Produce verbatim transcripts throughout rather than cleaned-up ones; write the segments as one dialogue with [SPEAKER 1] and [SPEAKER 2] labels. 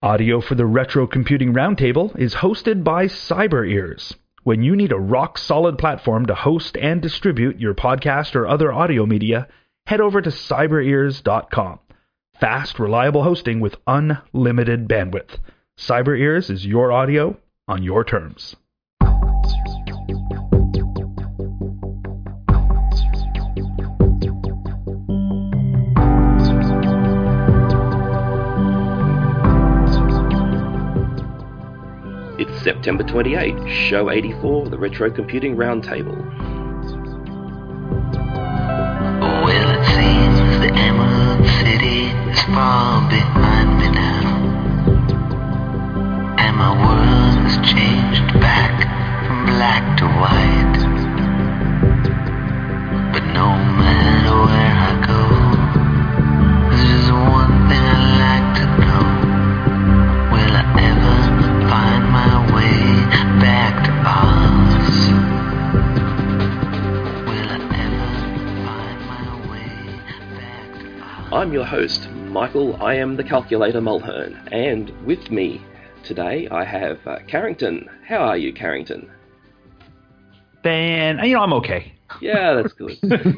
[SPEAKER 1] Audio for the Retro Computing Roundtable is hosted by CyberEars. When you need a rock-solid platform to host and distribute your podcast or other audio media, head over to cyber ears dot com. Fast, reliable hosting with unlimited bandwidth. CyberEars is your audio on your terms.
[SPEAKER 2] It's September twenty-eighth, Show eighty-four, the Retro Computing Roundtable.
[SPEAKER 3] Well, it seems the Emerald City is far behind me now, and my world has changed back from black to white. But no matter where I go, there's just one thing I like to know. Will I ever find my way back to Oz? Will I ever find my way back to Oz?
[SPEAKER 2] I'm your host, Michael, I am the Calculator Mulhern, and with me today I have uh, Carrington. How are you, Carrington?
[SPEAKER 1] Ben, you know, I'm okay.
[SPEAKER 2] Yeah, that's good.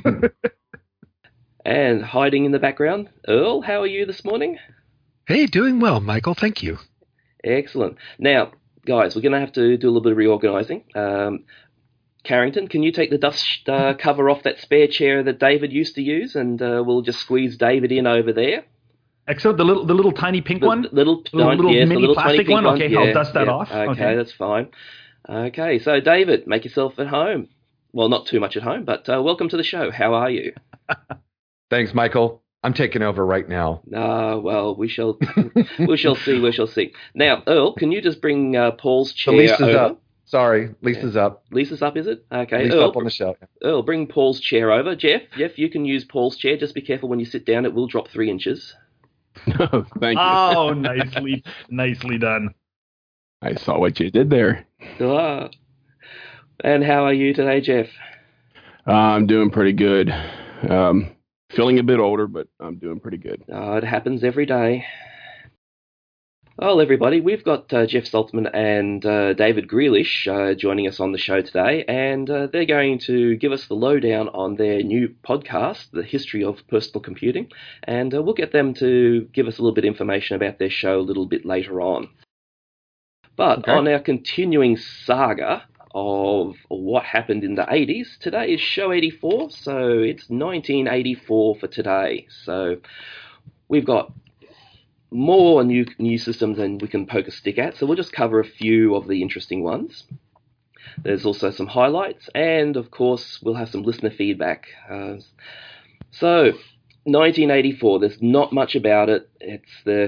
[SPEAKER 2] And hiding in the background, Earl, how are you this morning?
[SPEAKER 4] Hey, doing well, Michael. Thank you.
[SPEAKER 2] Excellent. Now, guys, we're going to have to do a little bit of reorganising. Um, Carrington, can you take the dust uh, cover off that spare chair that David used to use, and uh, we'll just squeeze David in over there?
[SPEAKER 1] Excellent. The little, the little tiny pink
[SPEAKER 2] The,
[SPEAKER 1] one?
[SPEAKER 2] the little,
[SPEAKER 1] The little,
[SPEAKER 2] yes, the
[SPEAKER 1] mini
[SPEAKER 2] little
[SPEAKER 1] plastic
[SPEAKER 2] tiny pink
[SPEAKER 1] one?
[SPEAKER 2] one.
[SPEAKER 1] Okay,
[SPEAKER 2] Yeah,
[SPEAKER 1] I'll dust that
[SPEAKER 2] yeah.
[SPEAKER 1] off.
[SPEAKER 2] Okay,
[SPEAKER 1] Okay.
[SPEAKER 2] that's fine. Okay, so David, make yourself at home. Well, not too much at home, but uh, welcome to the show. How are you?
[SPEAKER 5] Thanks, Michael. I'm taking over right now.
[SPEAKER 2] Ah, well, we shall, we shall see. We shall see. Now, Earl, can you just bring uh, Paul's
[SPEAKER 5] So
[SPEAKER 2] chair
[SPEAKER 5] Lisa's
[SPEAKER 2] over?
[SPEAKER 5] up. Sorry, Lisa's up.
[SPEAKER 2] Lisa's up, is it? Okay,
[SPEAKER 5] Lisa
[SPEAKER 2] Earl,
[SPEAKER 5] up on the shelf.
[SPEAKER 2] Earl, bring Paul's chair over. Jeff, Jeff, you can use Paul's chair. Just be careful when you sit down; it will drop three inches.
[SPEAKER 6] Oh, thank you.
[SPEAKER 1] Oh, nicely, nicely done.
[SPEAKER 6] I saw what you did there.
[SPEAKER 2] Ah. And how are you today, Jeff?
[SPEAKER 6] Uh, I'm doing pretty good. Um, feeling a bit older, but I'm doing pretty good.
[SPEAKER 2] Oh, it happens every day. Well, everybody, we've got uh, Jeff Saltzman and uh, David Grealish uh, joining us on the show today, and uh, they're going to give us the lowdown on their new podcast, The History of Personal Computing, and uh, we'll get them to give us a little bit of information about their show a little bit later on. But
[SPEAKER 5] Okay.
[SPEAKER 2] on our continuing saga of what happened in the eighties, today is show eighty-four, so it's nineteen eighty-four for today. So we've got more new new systems than we can poke a stick at, so we'll just cover a few of the interesting ones. There's also some highlights, and of course we'll have some listener feedback. Uh, so nineteen eighty-four, there's not much about it. It's the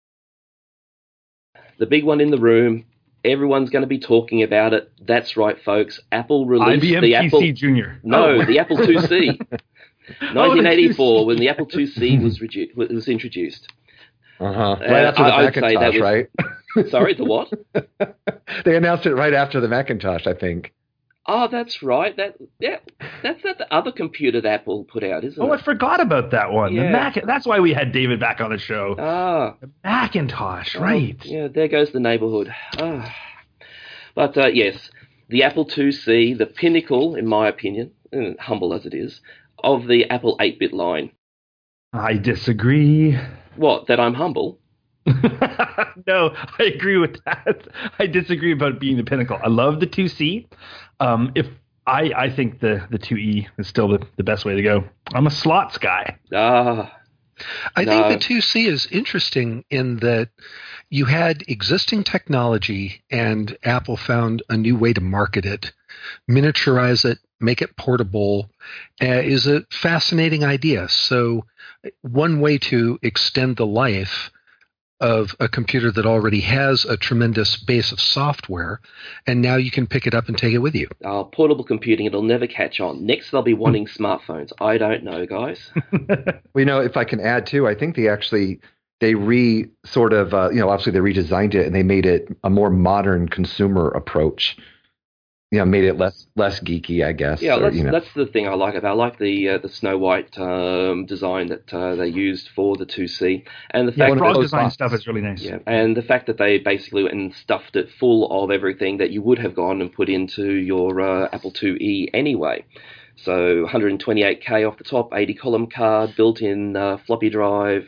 [SPEAKER 2] the big one in the room. Everyone's going to be talking about it. That's right, folks. Apple released
[SPEAKER 1] I B M
[SPEAKER 2] the
[SPEAKER 1] P C
[SPEAKER 2] Apple.
[SPEAKER 1] Junior.
[SPEAKER 2] No,
[SPEAKER 1] Oh.
[SPEAKER 2] the Apple two C. nineteen eighty-four,
[SPEAKER 1] two C.
[SPEAKER 2] when the Apple two C was redu- was introduced.
[SPEAKER 5] Uh-huh. Right
[SPEAKER 2] Uh,
[SPEAKER 5] after the
[SPEAKER 2] I- I'd say that
[SPEAKER 5] Macintosh,
[SPEAKER 2] was-
[SPEAKER 5] right?
[SPEAKER 2] Sorry, the what?
[SPEAKER 5] They announced it right after the Macintosh, I think.
[SPEAKER 2] Oh, that's right. That yeah, that's that the other computer that Apple put out, isn't
[SPEAKER 1] Oh,
[SPEAKER 2] it?
[SPEAKER 1] I forgot about that one. The
[SPEAKER 2] Yeah.
[SPEAKER 1] Mac. That's why we had David back on the show.
[SPEAKER 2] Ah,
[SPEAKER 1] The Macintosh,
[SPEAKER 2] oh,
[SPEAKER 1] right?
[SPEAKER 2] yeah, there goes the neighborhood. Ah. But uh, yes, the Apple two C, the pinnacle, in my opinion, uh, humble as it is, of the Apple eight-bit line.
[SPEAKER 1] I disagree.
[SPEAKER 2] What? That I'm humble?
[SPEAKER 1] No, I agree with that. I disagree about being the pinnacle. I love the two C. Um, if I, I think the, the two E is still the, the best way to go. I'm a slots guy.
[SPEAKER 2] Ah,
[SPEAKER 4] I
[SPEAKER 2] No.
[SPEAKER 4] think the two C is interesting in that you had existing technology and Apple found a new way to market it, miniaturize it, make it portable, uh, is a fascinating idea. So one way to extend the life of a computer that already has a tremendous base of software, and now you can pick it up and take it with you.
[SPEAKER 2] oh, portable computing, it'll never catch on. Next, they'll be wanting smartphones. I don't know, guys.
[SPEAKER 5] Well, you know, if I can add too, I think they actually they re sort of uh, you know obviously they redesigned it and they made it a more modern consumer approach. you know, made it less less geeky, I guess.
[SPEAKER 2] Yeah,
[SPEAKER 5] or,
[SPEAKER 2] that's,
[SPEAKER 5] you know.
[SPEAKER 2] that's the thing I like about. I like the uh, the Snow White um, design that uh, they used for the two C, and the
[SPEAKER 1] Yeah,
[SPEAKER 2] fact
[SPEAKER 1] frog
[SPEAKER 2] that
[SPEAKER 1] design
[SPEAKER 5] box.
[SPEAKER 1] stuff is really nice.
[SPEAKER 2] yeah, and the fact that they basically went and stuffed it full of everything that you would have gone and put into your uh, Apple two E anyway. So one hundred twenty-eight K off the top, eighty column card, built-in uh, floppy drive,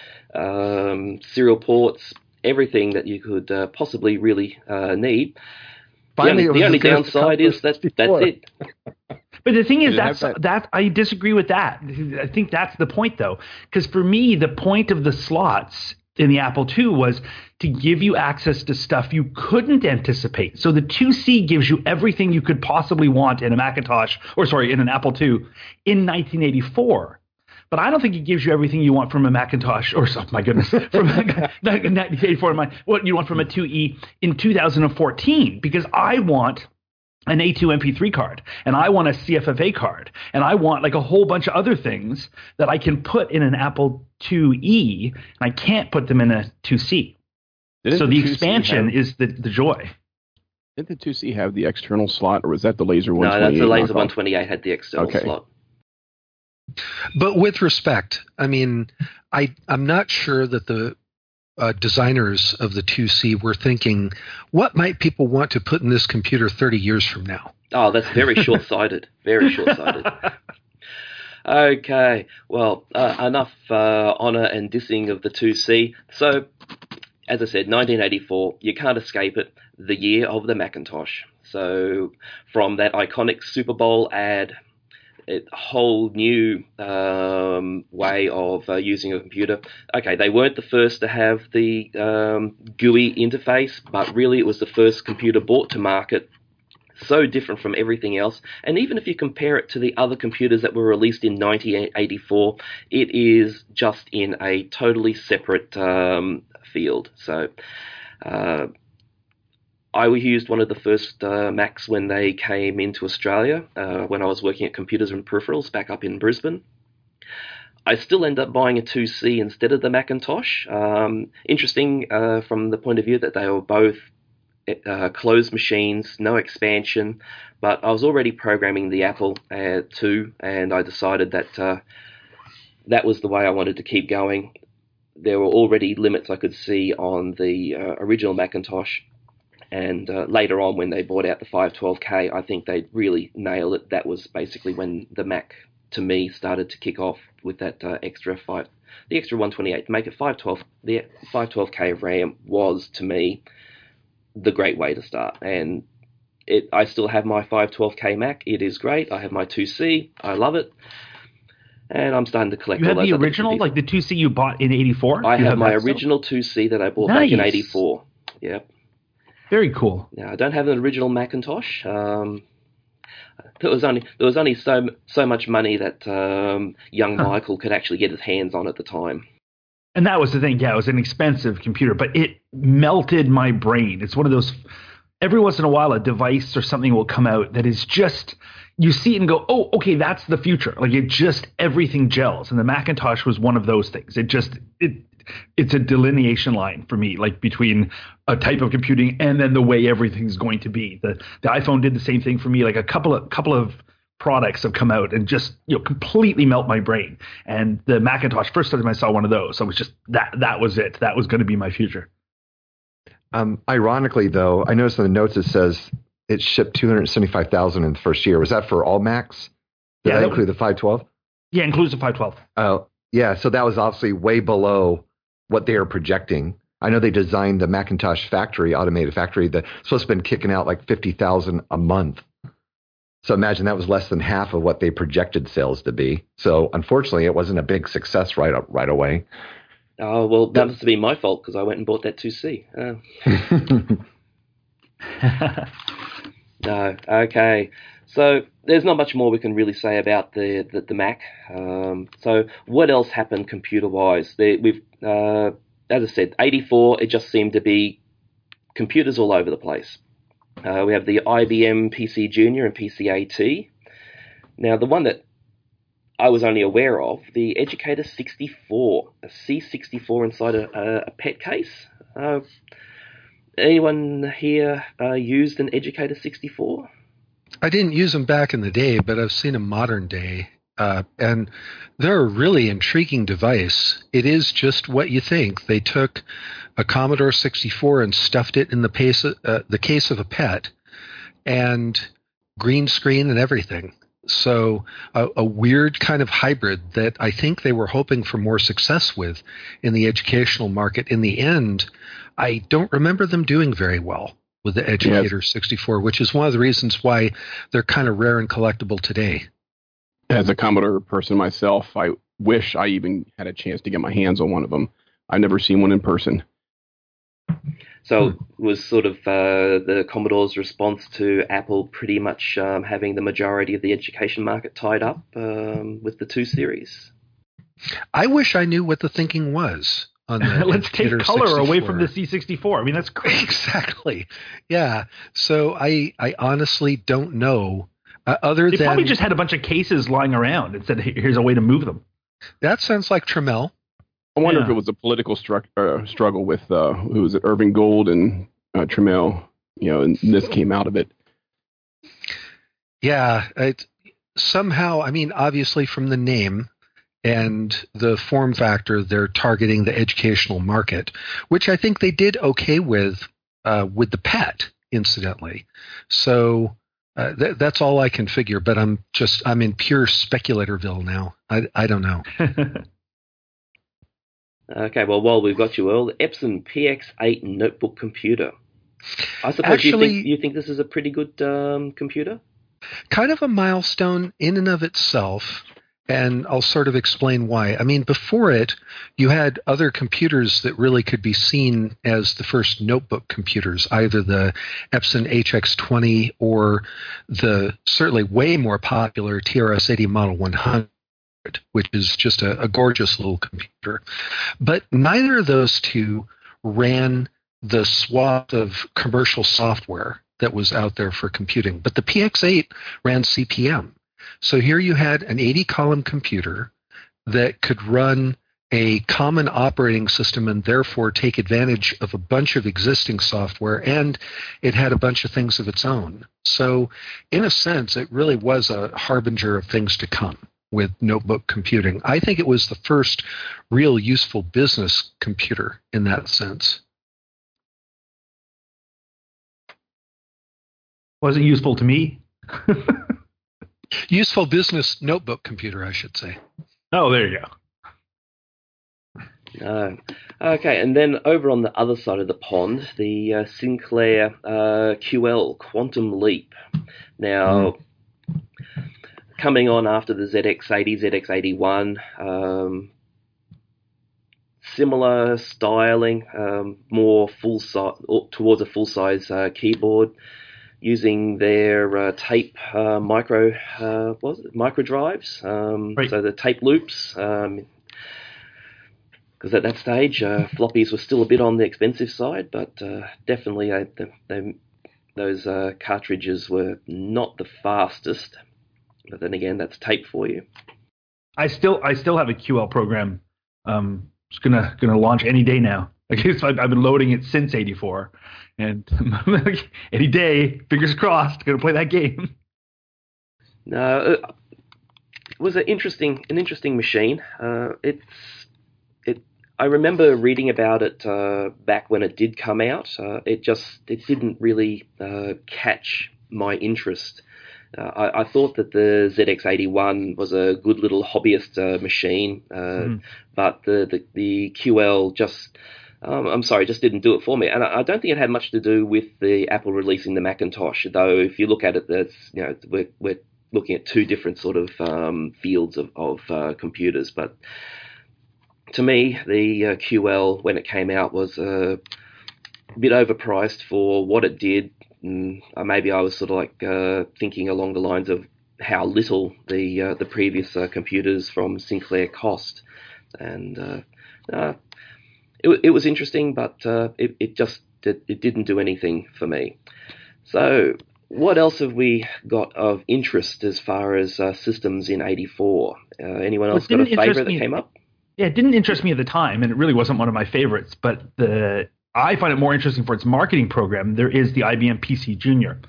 [SPEAKER 2] um, serial ports, everything that you could uh, possibly really uh, need.
[SPEAKER 5] Finally,
[SPEAKER 2] the
[SPEAKER 5] it
[SPEAKER 2] only,
[SPEAKER 5] was
[SPEAKER 2] the only
[SPEAKER 5] as good as the
[SPEAKER 2] downside is
[SPEAKER 5] Commodore
[SPEAKER 2] that that's
[SPEAKER 5] sixty-four.
[SPEAKER 2] it.
[SPEAKER 1] But the thing is,
[SPEAKER 6] Did it
[SPEAKER 1] that's
[SPEAKER 6] have
[SPEAKER 1] that? I disagree with that. I think that's the point, though, because for me, the point of the slots in the Apple two was to give you access to stuff you couldn't anticipate. So the two C gives you everything you could possibly want in a Macintosh, or sorry, in an Apple two in nineteen eighty-four. But I don't think it gives you everything you want from a Macintosh, or oh my goodness, from a nineteen eighty-four, my, what you want from a two E in two thousand fourteen, because I want an A two M P three card, and I want a C F F A card, and I want like a whole bunch of other things that I can put in an Apple two E, and I can't put them in a two C.
[SPEAKER 6] Didn't
[SPEAKER 1] So the
[SPEAKER 6] two C
[SPEAKER 1] expansion
[SPEAKER 6] have-
[SPEAKER 1] is the, the joy.
[SPEAKER 6] Didn't the two C have the external slot, or was that the laser
[SPEAKER 2] No,
[SPEAKER 6] one twenty-eight?
[SPEAKER 2] that's the laser
[SPEAKER 6] knockoff?
[SPEAKER 2] one twenty-eight had the external
[SPEAKER 6] Okay.
[SPEAKER 2] slot.
[SPEAKER 4] But with respect, I mean, I I'm not sure that the uh, designers of the two C were thinking, what might people want to put in this computer thirty years from now?
[SPEAKER 2] Oh, that's very short-sighted. Very short-sighted. Okay, well, uh, enough uh, honour and dissing of the two C. So, as I said, nineteen eighty-four, you can't escape it, the year of the Macintosh. So, from that iconic Super Bowl ad, a whole new um, way of uh, using a computer. Okay, they weren't the first to have the um, G U I interface, but really it was the first computer brought to market. So different from everything else. And even if you compare it to the other computers that were released in nineteen eighty-four, it is just in a totally separate um, field. So uh, I used one of the first uh, Macs when they came into Australia, uh, when I was working at Computers and Peripherals back up in Brisbane. I still end up buying a two C instead of the Macintosh. Um, interesting uh, from the point of view that they were both uh, closed machines, no expansion, but I was already programming the Apple uh, two, and I decided that uh, that was the way I wanted to keep going. There were already limits I could see on the uh, original Macintosh. And uh, later on, when they brought out the five twelve K, I think they really nailed it. That was basically when the Mac, to me, started to kick off with that uh, extra five, the extra one twenty-eight to make it five twelve. The five twelve K of RAM was, to me, the great way to start. And it, I still have my five twelve K Mac. It is great. I have my two C. I love it. And I'm starting to collect
[SPEAKER 1] You
[SPEAKER 2] all
[SPEAKER 1] had
[SPEAKER 2] those
[SPEAKER 1] the
[SPEAKER 2] other
[SPEAKER 1] original,
[SPEAKER 2] bits.
[SPEAKER 1] like the two C you bought in eighty-four?
[SPEAKER 2] I
[SPEAKER 1] You
[SPEAKER 2] have my
[SPEAKER 1] that still?
[SPEAKER 2] original two C that I bought back in
[SPEAKER 1] Nice.
[SPEAKER 2] eighty-four. Yep.
[SPEAKER 1] Very cool.
[SPEAKER 2] Now, I don't have an original Macintosh. Um, there was only there was only so so much money that um, young
[SPEAKER 1] Huh.
[SPEAKER 2] Michael could actually get his hands on at the time.
[SPEAKER 1] And that was the thing. Yeah, it was an expensive computer, but it melted my brain. It's one of those, every once in a while, a device or something will come out that is just, you see it and go, oh, okay, that's the future. Like it just, everything gels. And the Macintosh was one of those things. It just, it, it's a delineation line for me, like between a type of computing and then the way everything's going to be. The the iPhone did the same thing for me. Like a couple of couple of products have come out and just, you know, completely melt my brain. And the Macintosh, first time I saw one of those, I was just, that that was it. That was going to be my future.
[SPEAKER 5] Um, ironically, though, I noticed in the notes it says it shipped two hundred seventy-five thousand in the first year. Was that for all Macs? Did
[SPEAKER 1] Yeah,
[SPEAKER 5] that
[SPEAKER 1] that
[SPEAKER 5] include the five twelve?
[SPEAKER 1] Yeah, includes the five twelve.
[SPEAKER 5] Oh, yeah. So that was obviously way below what they are projecting. I know they designed the Macintosh factory, automated factory, that's supposed to have been kicking out like fifty thousand a month. So imagine that was less than half of what they projected sales to be. So unfortunately, it wasn't a big success right up, right away.
[SPEAKER 2] Oh, well, that must have been my fault because I went and bought that two C. Uh, no, okay. So there's not much more we can really say about the the, the Mac. Um, so what else happened computer-wise? There, we've, uh, as I said, eighty-four. It just seemed to be computers all over the place. Uh, we have the I B M P C Junior and P C A T. Now, the one that I was only aware of, the Educator sixty-four, a C sixty-four inside a, a, a pet case. Uh, anyone here uh, used an Educator sixty-four?
[SPEAKER 4] I didn't use them back in the day, but I've seen them modern day. Uh, and they're a really intriguing device. It is just what you think. They took a Commodore sixty-four and stuffed it in the, pace of, uh, the case of a pet, and green screen and everything. So a, a weird kind of hybrid that I think they were hoping for more success with in the educational market. In the end, I don't remember them doing very well with the Educator yes. sixty-four, which is one of the reasons why they're kind of rare and collectible today.
[SPEAKER 6] As a Commodore person myself, I wish I even had a chance to get my hands on one of them. I've never seen one in person.
[SPEAKER 2] So it was sort of uh, the Commodore's response to Apple pretty much um, having the majority of the education market tied up um, with the two series.
[SPEAKER 4] I wish I knew what the thinking was on the
[SPEAKER 1] Let's take color
[SPEAKER 4] sixty-four.
[SPEAKER 1] Away from the C sixty-four. I mean, that's crazy.
[SPEAKER 4] Exactly. Yeah. So I, I honestly don't know. Uh, other
[SPEAKER 1] they
[SPEAKER 4] than
[SPEAKER 1] probably just had a bunch of cases lying around and said, here's a way to move them.
[SPEAKER 4] That sounds like Trammell.
[SPEAKER 6] I wonder
[SPEAKER 1] yeah.
[SPEAKER 6] if it was a political stru- uh, struggle with, uh, who was it, Irving Gould and uh, Trammell, you know, and this came out of it.
[SPEAKER 4] Yeah. It, somehow, I mean, obviously from the name and the form factor, they're targeting the educational market, which I think they did okay with, uh, with the pet, incidentally. So uh, th- that's all I can figure, but I'm just, I'm in pure speculatorville now. I, I don't know.
[SPEAKER 2] Okay, well, while we've got you, Earl, the Epson P X eight notebook computer. I suppose
[SPEAKER 4] Actually,
[SPEAKER 2] you think you think this is a pretty good um, computer?
[SPEAKER 4] Kind of a milestone in and of itself, and I'll sort of explain why. I mean, before it, you had other computers that really could be seen as the first notebook computers, either the Epson H X twenty or the certainly way more popular T R S eighty Model one hundred. Which is just a, a gorgeous little computer. But neither of those two ran the swath of commercial software that was out there for computing. But the P X eight ran C P M. So here you had an eighty-column computer that could run a common operating system and therefore take advantage of a bunch of existing software, and it had a bunch of things of its own. So in a sense, it really was a harbinger of things to come with notebook computing. I think it was the first real useful business computer in that sense.
[SPEAKER 1] Wasn't useful to me.
[SPEAKER 4] Useful business notebook computer, I should say.
[SPEAKER 1] Oh, there you go.
[SPEAKER 2] Uh, okay, and then over on the other side of the pond, the uh, Sinclair uh, Q L Quantum Leap. Now, mm. coming on after the Z X eighty, Z X eighty-one, um, similar styling, um, more full size towards a full size uh, keyboard, using their uh, tape uh, micro uh, what was it micro drives, um, right. So the tape loops. Um, Because at that stage, uh, floppies were still a bit on the expensive side, but uh, definitely uh, the, they, those uh, cartridges were not the fastest. But then again, that's tape for you.
[SPEAKER 1] I still, I still have a Q L program. Um, it's gonna gonna launch any day now. I guess I've, I've been loading it since eighty-four, and any day, fingers crossed, gonna play that game.
[SPEAKER 2] No, it was an interesting, an interesting machine. Uh, it's. I remember reading about it uh, back when it did come out. Uh, it just it didn't really uh, catch my interest. Uh, I, I thought that the Z X eighty-one was a good little hobbyist uh, machine, uh, mm. but the, the the Q L just um, I'm sorry, just didn't do it for me. And I, I don't think it had much to do with the Apple releasing the Macintosh. Though if you look at it, that's you know we're we're looking at two different sort of um, fields of of uh, computers, but. To me, the uh, Q L, when it came out, was uh, a bit overpriced for what it did. And uh, maybe I was sort of like uh, thinking along the lines of how little the uh, the previous uh, computers from Sinclair cost. And uh, uh, it, it was interesting, but uh, it, it just it, it didn't do anything for me. So what else have we got of interest as far as uh, systems in eighty-four? Uh, anyone else got a favourite that came up?
[SPEAKER 1] Yeah, it didn't interest me at the time, and it really wasn't one of my favorites. But the I find it more interesting for its marketing program. There is the I B M P C Junior,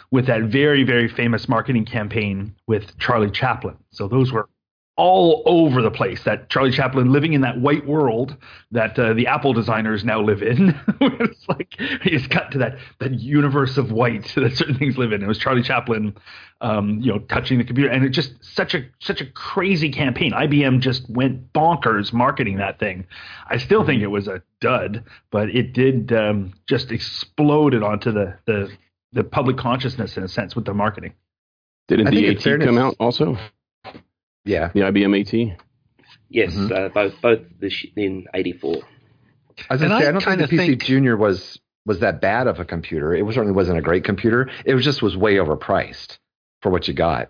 [SPEAKER 1] with that very, very famous marketing campaign with Charlie Chaplin. So those were all over the place. That Charlie Chaplin living in that white world that uh, the Apple designers now live in. It's like he's cut to that that universe of white that certain things live in. It was Charlie Chaplin, um, you know, touching the computer, and it just such a such a crazy campaign. I B M just went bonkers marketing that thing. I still think it was a dud, but it did um, just exploded onto the, the the public consciousness in a sense with the marketing.
[SPEAKER 6] Didn't
[SPEAKER 5] I
[SPEAKER 6] the
[SPEAKER 5] think in
[SPEAKER 6] AT
[SPEAKER 5] fairness-
[SPEAKER 6] come out also?
[SPEAKER 5] Yeah.
[SPEAKER 6] The I B M AT?
[SPEAKER 2] Yes,
[SPEAKER 5] Mhm.
[SPEAKER 2] uh, both both this, in eighty-four.
[SPEAKER 5] I was
[SPEAKER 4] And
[SPEAKER 5] gonna say,
[SPEAKER 4] I
[SPEAKER 5] I don't think the
[SPEAKER 4] kinda
[SPEAKER 5] P C
[SPEAKER 4] think-
[SPEAKER 5] Junior was was that bad of a computer. It was, certainly wasn't a great computer. It was just was way overpriced for what you got.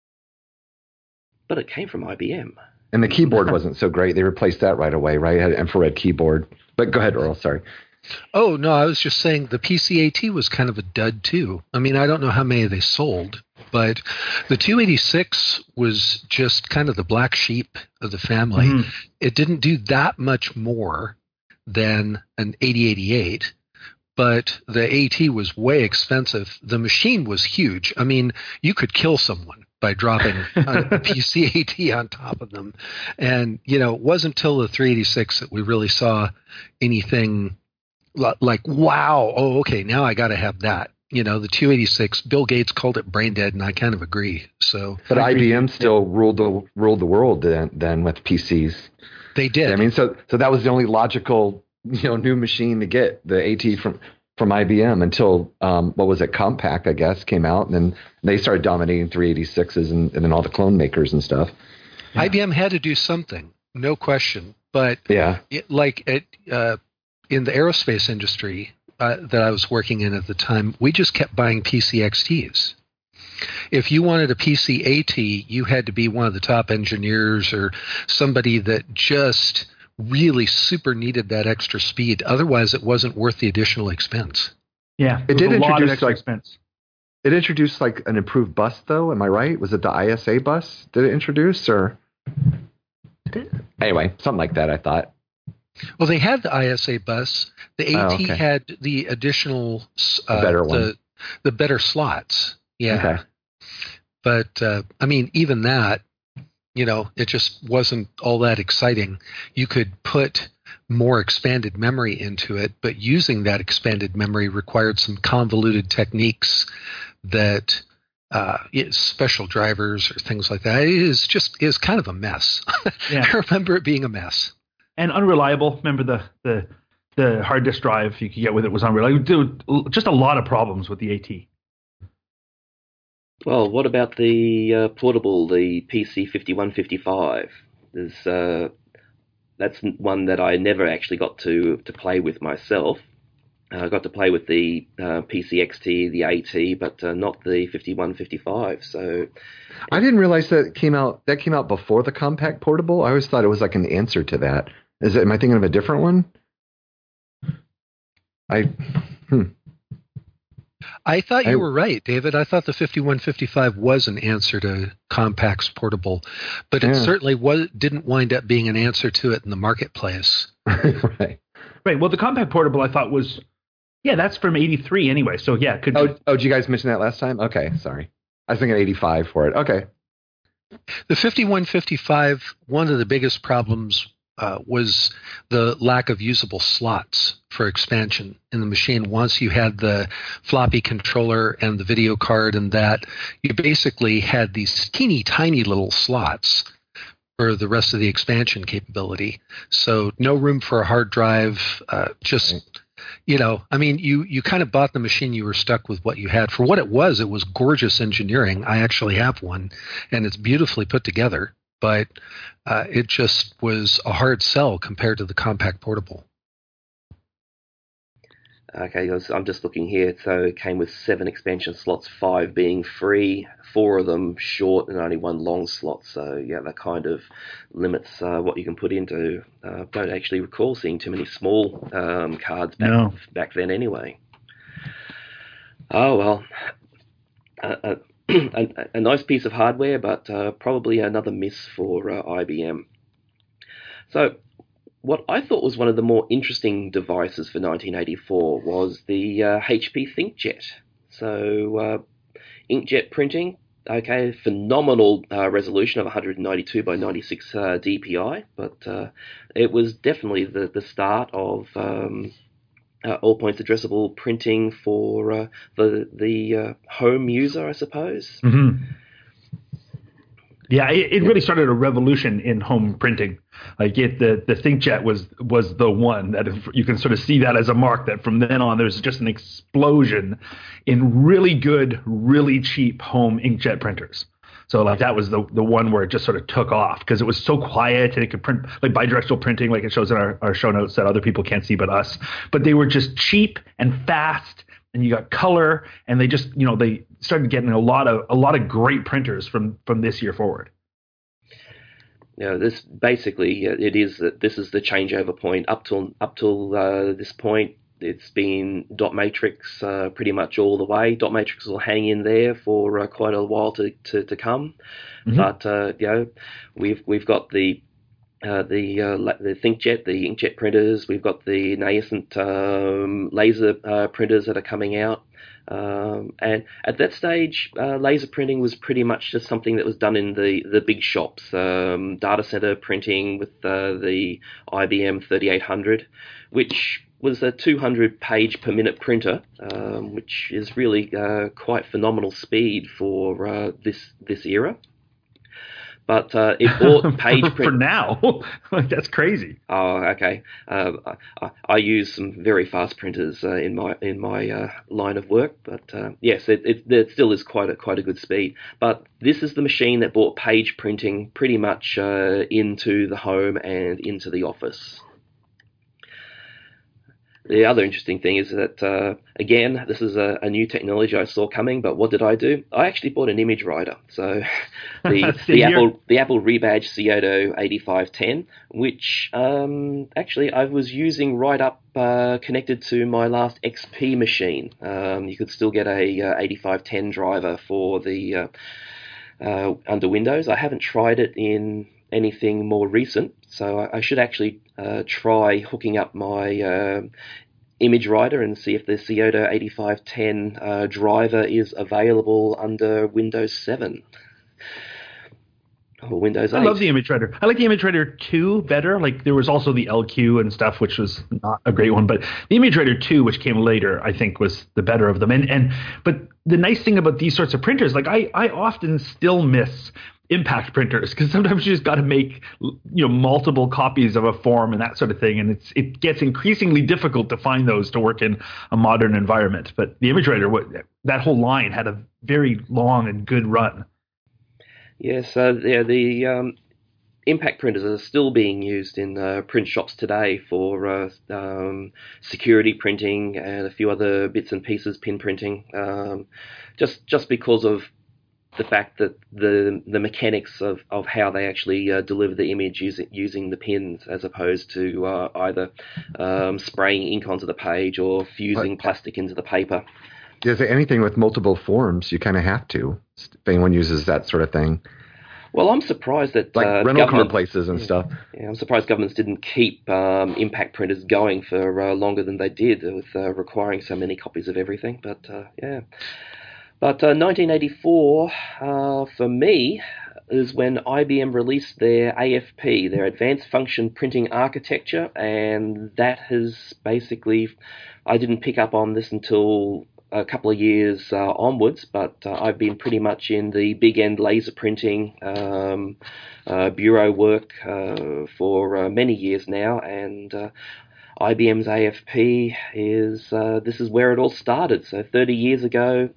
[SPEAKER 2] But it came from I B M.
[SPEAKER 5] And the keyboard wasn't so great. They replaced that right away, right? It had an infrared keyboard. But go ahead, Earl. Sorry.
[SPEAKER 4] Oh, no, I was just saying the P C A T was kind of a dud, too. I mean, I don't know how many they sold, but the two eighty-six was just kind of the black sheep of the family.
[SPEAKER 1] Mhm.
[SPEAKER 4] It didn't do that much more than an eighty eighty-eight, but the AT was way expensive. The machine was huge. I mean, you could kill someone by dropping a P C A T on top of them. And, you know, it wasn't until the three eighty-six that we really saw anything li- like, wow, oh, okay, now I got to have that. You know, the two eighty-six, Bill Gates called it brain dead, and I kind of agree. So
[SPEAKER 5] But
[SPEAKER 1] I agree.
[SPEAKER 5] I B M still ruled the ruled the world then, then with P Cs.
[SPEAKER 4] they did.
[SPEAKER 5] I mean, so so that was the only logical, you know, new machine to get, the AT from from I B M, until um, what was it, Compaq, I guess, came out, and then they started dominating three eighty-sixes and, and then all the clone makers and stuff.
[SPEAKER 1] Yeah.
[SPEAKER 4] I B M had to do something, no question. But
[SPEAKER 5] Yeah.
[SPEAKER 4] it, like it, uh, in the aerospace industry uh, that I was working in at the time, we just kept buying P C X Ts. If you wanted a P C A T, you had to be one of the top engineers or somebody that just really super needed that extra speed. Otherwise, it wasn't worth the additional expense.
[SPEAKER 1] Yeah,
[SPEAKER 5] It
[SPEAKER 1] was
[SPEAKER 5] did
[SPEAKER 1] a lot of
[SPEAKER 5] introduce,
[SPEAKER 1] extra
[SPEAKER 5] like-
[SPEAKER 1] expense.
[SPEAKER 5] It introduced like an improved bus, though. Am I right? Was it the I S A bus? Did it introduce, or anyway, something like that? I thought.
[SPEAKER 4] Well, they had the I S A bus. The
[SPEAKER 5] Oh,
[SPEAKER 4] AT
[SPEAKER 5] okay.
[SPEAKER 4] had the additional, uh,
[SPEAKER 5] The better one.
[SPEAKER 4] the, the better slots. Yeah.
[SPEAKER 5] Okay.
[SPEAKER 4] But, uh, I mean, even that, you know, it just wasn't all that exciting. You could put more expanded memory into it, but using that expanded memory required some convoluted techniques that uh, it- special drivers or things like that. It is just it is kind of a mess.
[SPEAKER 1] Yeah.
[SPEAKER 4] I remember it being a mess.
[SPEAKER 1] And unreliable. Remember the the the hard disk drive you could get with it was unreliable. Dude, just a lot of problems with the AT.
[SPEAKER 2] Well, what about the uh, portable, the P C fifty-one fifty-five? There's uh, that's one that I never actually got to to play with myself. Uh, I got to play with the uh, P C X T, the AT, but uh, not the fifty-one fifty-five. So
[SPEAKER 5] I didn't realize that came out. That came out before the Compact Portable. I always thought it was like an answer to that. Is it? Am I thinking of a different one? I. Hmm.
[SPEAKER 4] I thought you
[SPEAKER 5] I-
[SPEAKER 4] were right, David. I thought the fifty-one fifty-five was an answer to Compact's portable, but it
[SPEAKER 5] Yeah.
[SPEAKER 4] certainly was, didn't wind up being an answer to it in the marketplace.
[SPEAKER 5] Right.
[SPEAKER 1] Right. Well, the compact portable I thought was, yeah, that's from eighty-three anyway. So yeah, it could.
[SPEAKER 5] Oh,
[SPEAKER 1] be.
[SPEAKER 5] oh, did you guys mention that last time? Okay, sorry. I was thinking eighty-five for it. Okay.
[SPEAKER 4] The fifty-one fifty-five, one of the biggest problems uh, was the lack of usable slots for expansion in the machine. Once you had the floppy controller and the video card and that, you basically had these teeny tiny little slots for the rest of the expansion capability. So no room for a hard drive, uh, just...
[SPEAKER 5] Right.
[SPEAKER 4] You know, I mean, you, you kind of bought the machine, you were stuck with what you had. For what it was, it was gorgeous engineering. I actually have one, and it's beautifully put together, but uh, it just was a hard sell compared to the compact portable.
[SPEAKER 2] okay, I was- I'm just looking here. So it came with seven expansion slots, five being free, four of them short, and only one long slot. So yeah, that kind of limits uh, what you can put into. Uh, don't actually recall seeing too many small um, cards back,
[SPEAKER 1] No.
[SPEAKER 2] back then, anyway. Oh well, uh, uh, a, a nice piece of hardware, but uh, probably another miss for uh, I B M. So, what I thought was one of the more interesting devices for nineteen eighty-four was the uh, H P ThinkJet. So, uh, inkjet printing. Okay, phenomenal uh, resolution of one ninety-two by ninety-six uh, D P I, but uh, it was definitely the, the start of um, uh, all points addressable printing for uh, the the uh, home user, I suppose.
[SPEAKER 1] Mm-hmm. Yeah, it, it really started a revolution in home printing. Like it, the the ThinkJet was was the one that you can sort of see that as a mark that from then on there's just an explosion in really good, really cheap home inkjet printers. So like that was the the one where it just sort of took off because it was so quiet and it could print like bidirectional printing, like it shows in our, our show notes that other people can't see but us. But they were just cheap and fast. And you got color, and they just, you know, they started getting a lot of a lot of great printers from from this year forward.
[SPEAKER 2] You know, this basically uh, it is that this is the changeover point. Up till up till uh, this point, it's been dot matrix uh, pretty much all the way. Dot matrix will hang in there for uh, quite a while to to, to come, mm-hmm. but uh, you know, we've we've got the Uh, the uh, the ThinkJet, the inkjet printers. We've got the nascent um, laser uh, printers that are coming out. Um, and at that stage, uh, laser printing was pretty much just something that was done in the, the big shops. Um, data center printing with uh, the I B M thirty-eight hundred, which was a two hundred page per minute printer, um, which is really uh, quite phenomenal speed for uh, this this era. But uh, it bought page print
[SPEAKER 1] for now. Like that's crazy.
[SPEAKER 2] Oh, okay. Uh, I, I use some very fast printers uh, in my in my uh, line of work, but uh, yes, it, it, it still is quite a quite a good speed. But this is the machine that brought page printing pretty much uh, into the home and into the office. The other interesting thing is that, uh, again, this is a, a new technology I saw coming, but what did I do? I actually bought an image writer. So the the Apple the Apple rebadged Scioto eighty-five ten, which um, actually I was using right up uh, connected to my last X P machine. Um, you could still get a uh, eighty-five ten driver for the uh, uh, under Windows. I haven't tried it in anything more recent, so I, I should actually uh, try hooking up my uh, image writer and see if the Scioto eighty-five ten uh, driver is available under Windows seven or Windows eight.
[SPEAKER 1] I love the image writer. I like the image writer two better. Like there was also the L Q and stuff, which was not a great one, but the image writer two, which came later, I think was the better of them. And and but the nice thing about these sorts of printers, like I I often still miss impact printers because sometimes you just got to make you know multiple copies of a form and that sort of thing, and it's it gets increasingly difficult to find those to work in a modern environment. But the image writer, what that whole line had a very long and good run.
[SPEAKER 2] Yes, uh, yeah, the um, impact printers are still being used in uh, print shops today for uh, um, security printing and a few other bits and pieces, pin printing, um, just just because of the fact that the the mechanics of, of how they actually uh, deliver the image using using the pins as opposed to uh, either um, spraying ink onto the page or fusing what? plastic into the paper.
[SPEAKER 5] Is there anything with multiple forms? You kind of have to if anyone uses that sort of thing.
[SPEAKER 2] Well, I'm surprised that
[SPEAKER 5] like
[SPEAKER 2] uh,
[SPEAKER 5] rental car places and
[SPEAKER 2] yeah,
[SPEAKER 5] stuff.
[SPEAKER 2] Yeah, I'm surprised governments didn't keep um, impact printers going for uh, longer than they did, with uh, requiring so many copies of everything. But uh, yeah. But uh, nineteen eighty-four, uh, for me, is when I B M released their A F P, their Advanced Function Printing Architecture, and that has basically, I didn't pick up on this until a couple of years uh, onwards, but uh, I've been pretty much in the big end laser printing um, uh, bureau work uh, for uh, many years now, and uh, I B M's A F P is, uh, this is where it all started. So thirty years ago,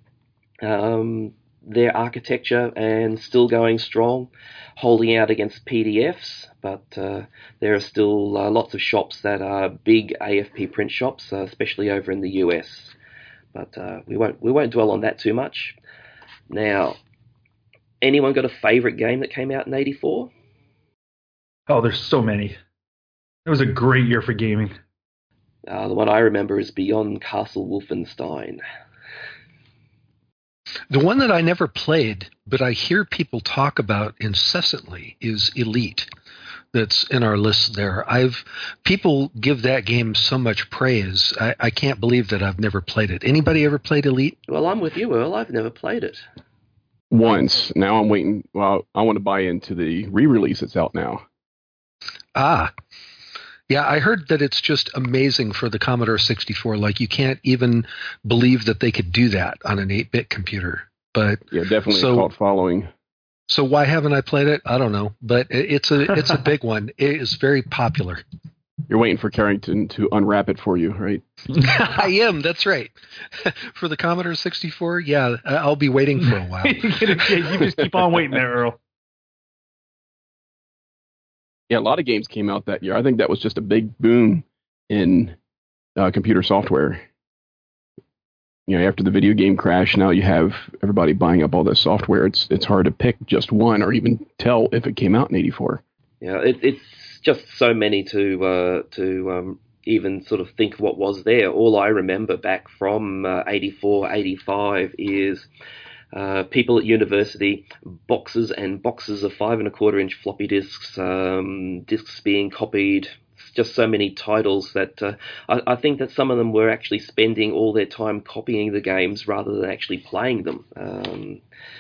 [SPEAKER 2] Um, their architecture and still going strong, holding out against P D Fs, but uh, there are still uh, lots of shops that are big A F P print shops, uh, especially over in the U S. But uh, we won't we won't dwell on that too much. Now, anyone got a favourite game that came out in eighty-four?
[SPEAKER 1] Oh, there's so many. It was a great year for gaming.
[SPEAKER 2] Uh, the one I remember is Beyond Castle Wolfenstein.
[SPEAKER 4] The one that I never played, but I hear people talk about incessantly, is Elite. that's in our list there. I've people give that game so much praise. I, I can't believe that I've never played it. Anybody ever played Elite?
[SPEAKER 2] Well, I'm with you, Earl. I've never played it.
[SPEAKER 6] Once. Now I'm waiting. Well, I want to buy into the re-release that's out now.
[SPEAKER 4] Ah. Yeah, I heard that it's just amazing for the Commodore sixty-four. Like, you can't even believe that they could do that on an eight-bit computer. But
[SPEAKER 6] Yeah, definitely
[SPEAKER 4] so,
[SPEAKER 6] a cult following.
[SPEAKER 4] So why haven't I played it? I don't know. But it, it's a it's a big one. It is very popular.
[SPEAKER 6] You're waiting for Carrington to unwrap it for you, right?
[SPEAKER 4] I am. That's right. For the Commodore sixty-four, yeah, I'll be waiting for a while.
[SPEAKER 1] You just keep on waiting there, Earl.
[SPEAKER 6] Yeah, a lot of games came out that year. I think that was just a big boom in uh, computer software. You know, after the video game crash, now you have everybody buying up all this software. It's it's hard to pick just one or even tell if it came out in eighty-four.
[SPEAKER 2] Yeah, it, it's just so many to uh, to um, even sort of think what was there. All I remember back from uh, eighty-four, eighty-five is uh, people at university, boxes and boxes of five and a quarter inch floppy disks, um, disks being copied. Just so many titles that uh, I, I think that some of them were actually spending all their time copying the games rather than actually playing them. Um,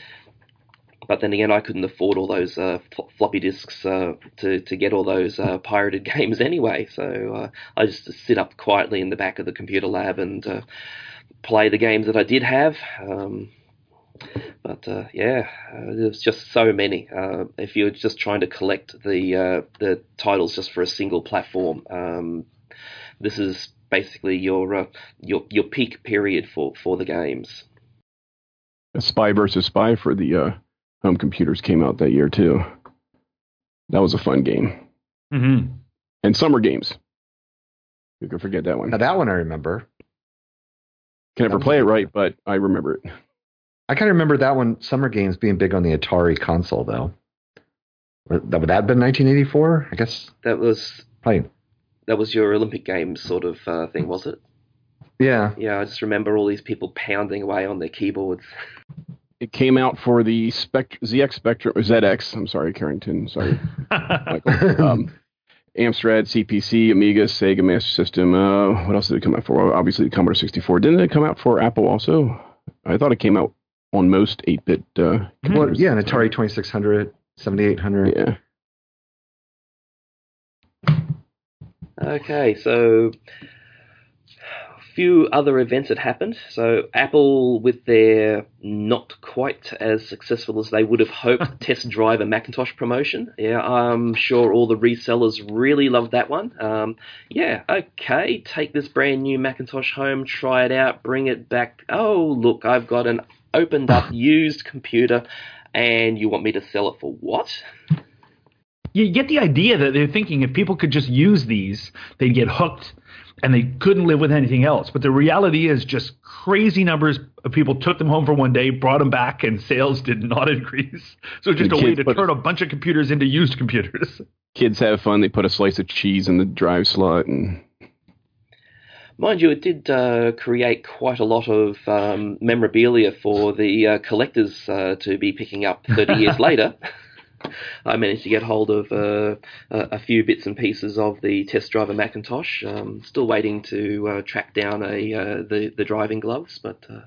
[SPEAKER 2] but then again, I couldn't afford all those uh, fl- floppy disks uh, to to get all those uh, pirated games anyway. So uh, I just sit up quietly in the back of the computer lab and uh, play the games that I did have. Um, But uh, yeah, uh, there's just so many. Uh, if you're just trying to collect the uh, the titles just for a single platform, um, this is basically your uh, your your peak period for, for the games.
[SPEAKER 6] A Spy versus Spy for the uh, home computers came out that year too. That was a fun game.
[SPEAKER 1] Mm-hmm.
[SPEAKER 6] And Summer Games. You can forget that one.
[SPEAKER 5] Now that one I remember.
[SPEAKER 6] Can never play it right, but I remember it.
[SPEAKER 5] I kind of remember that one, Summer Games, being big on the Atari console, though. Would that have been nineteen eighty-four? I guess.
[SPEAKER 2] That was
[SPEAKER 5] Probably.
[SPEAKER 2] that was your Olympic Games sort of uh, thing, was it?
[SPEAKER 5] Yeah.
[SPEAKER 2] Yeah, I just remember all these people pounding away on their keyboards.
[SPEAKER 6] It came out for the Spect- Z X Spectrum, or Z X, I'm sorry, Carrington, sorry, Michael. Um, Amstrad, C P C, Amiga, Sega Master System. Uh, what else did it come out for? Well, obviously, the Commodore sixty-four. Didn't it come out for Apple also? I thought it came out on most eight-bit uh, computers.
[SPEAKER 5] Well, yeah, an Atari twenty-six hundred, seventy-eight hundred.
[SPEAKER 6] Yeah.
[SPEAKER 2] Okay, so a few other events had happened. So Apple, with their not quite as successful as they would have hoped test drive a Macintosh promotion. Yeah, I'm sure all the resellers really loved that one. Um, yeah, okay, take this brand new Macintosh home, try it out, bring it back. Oh, look, I've got an opened up used computer, and you want me to sell it for what?
[SPEAKER 1] You get the idea that they're thinking if people could just use these, they'd get hooked and they couldn't live with anything else. But the reality is just crazy numbers of people took them home for one day, brought them back, and sales did not increase. So it's just
[SPEAKER 6] The
[SPEAKER 1] a way
[SPEAKER 6] kids
[SPEAKER 1] to
[SPEAKER 6] put-
[SPEAKER 1] turn a bunch of computers into used computers.
[SPEAKER 6] Kids have fun. They put a slice of cheese in the drive slot. And
[SPEAKER 2] Mind you, it did uh, create quite a lot of um, memorabilia for the uh, collectors uh, to be picking up thirty years later. I managed to get hold of uh, a, a few bits and pieces of the test driver Macintosh. Um, still waiting to uh, track down a uh, the the driving gloves, but uh,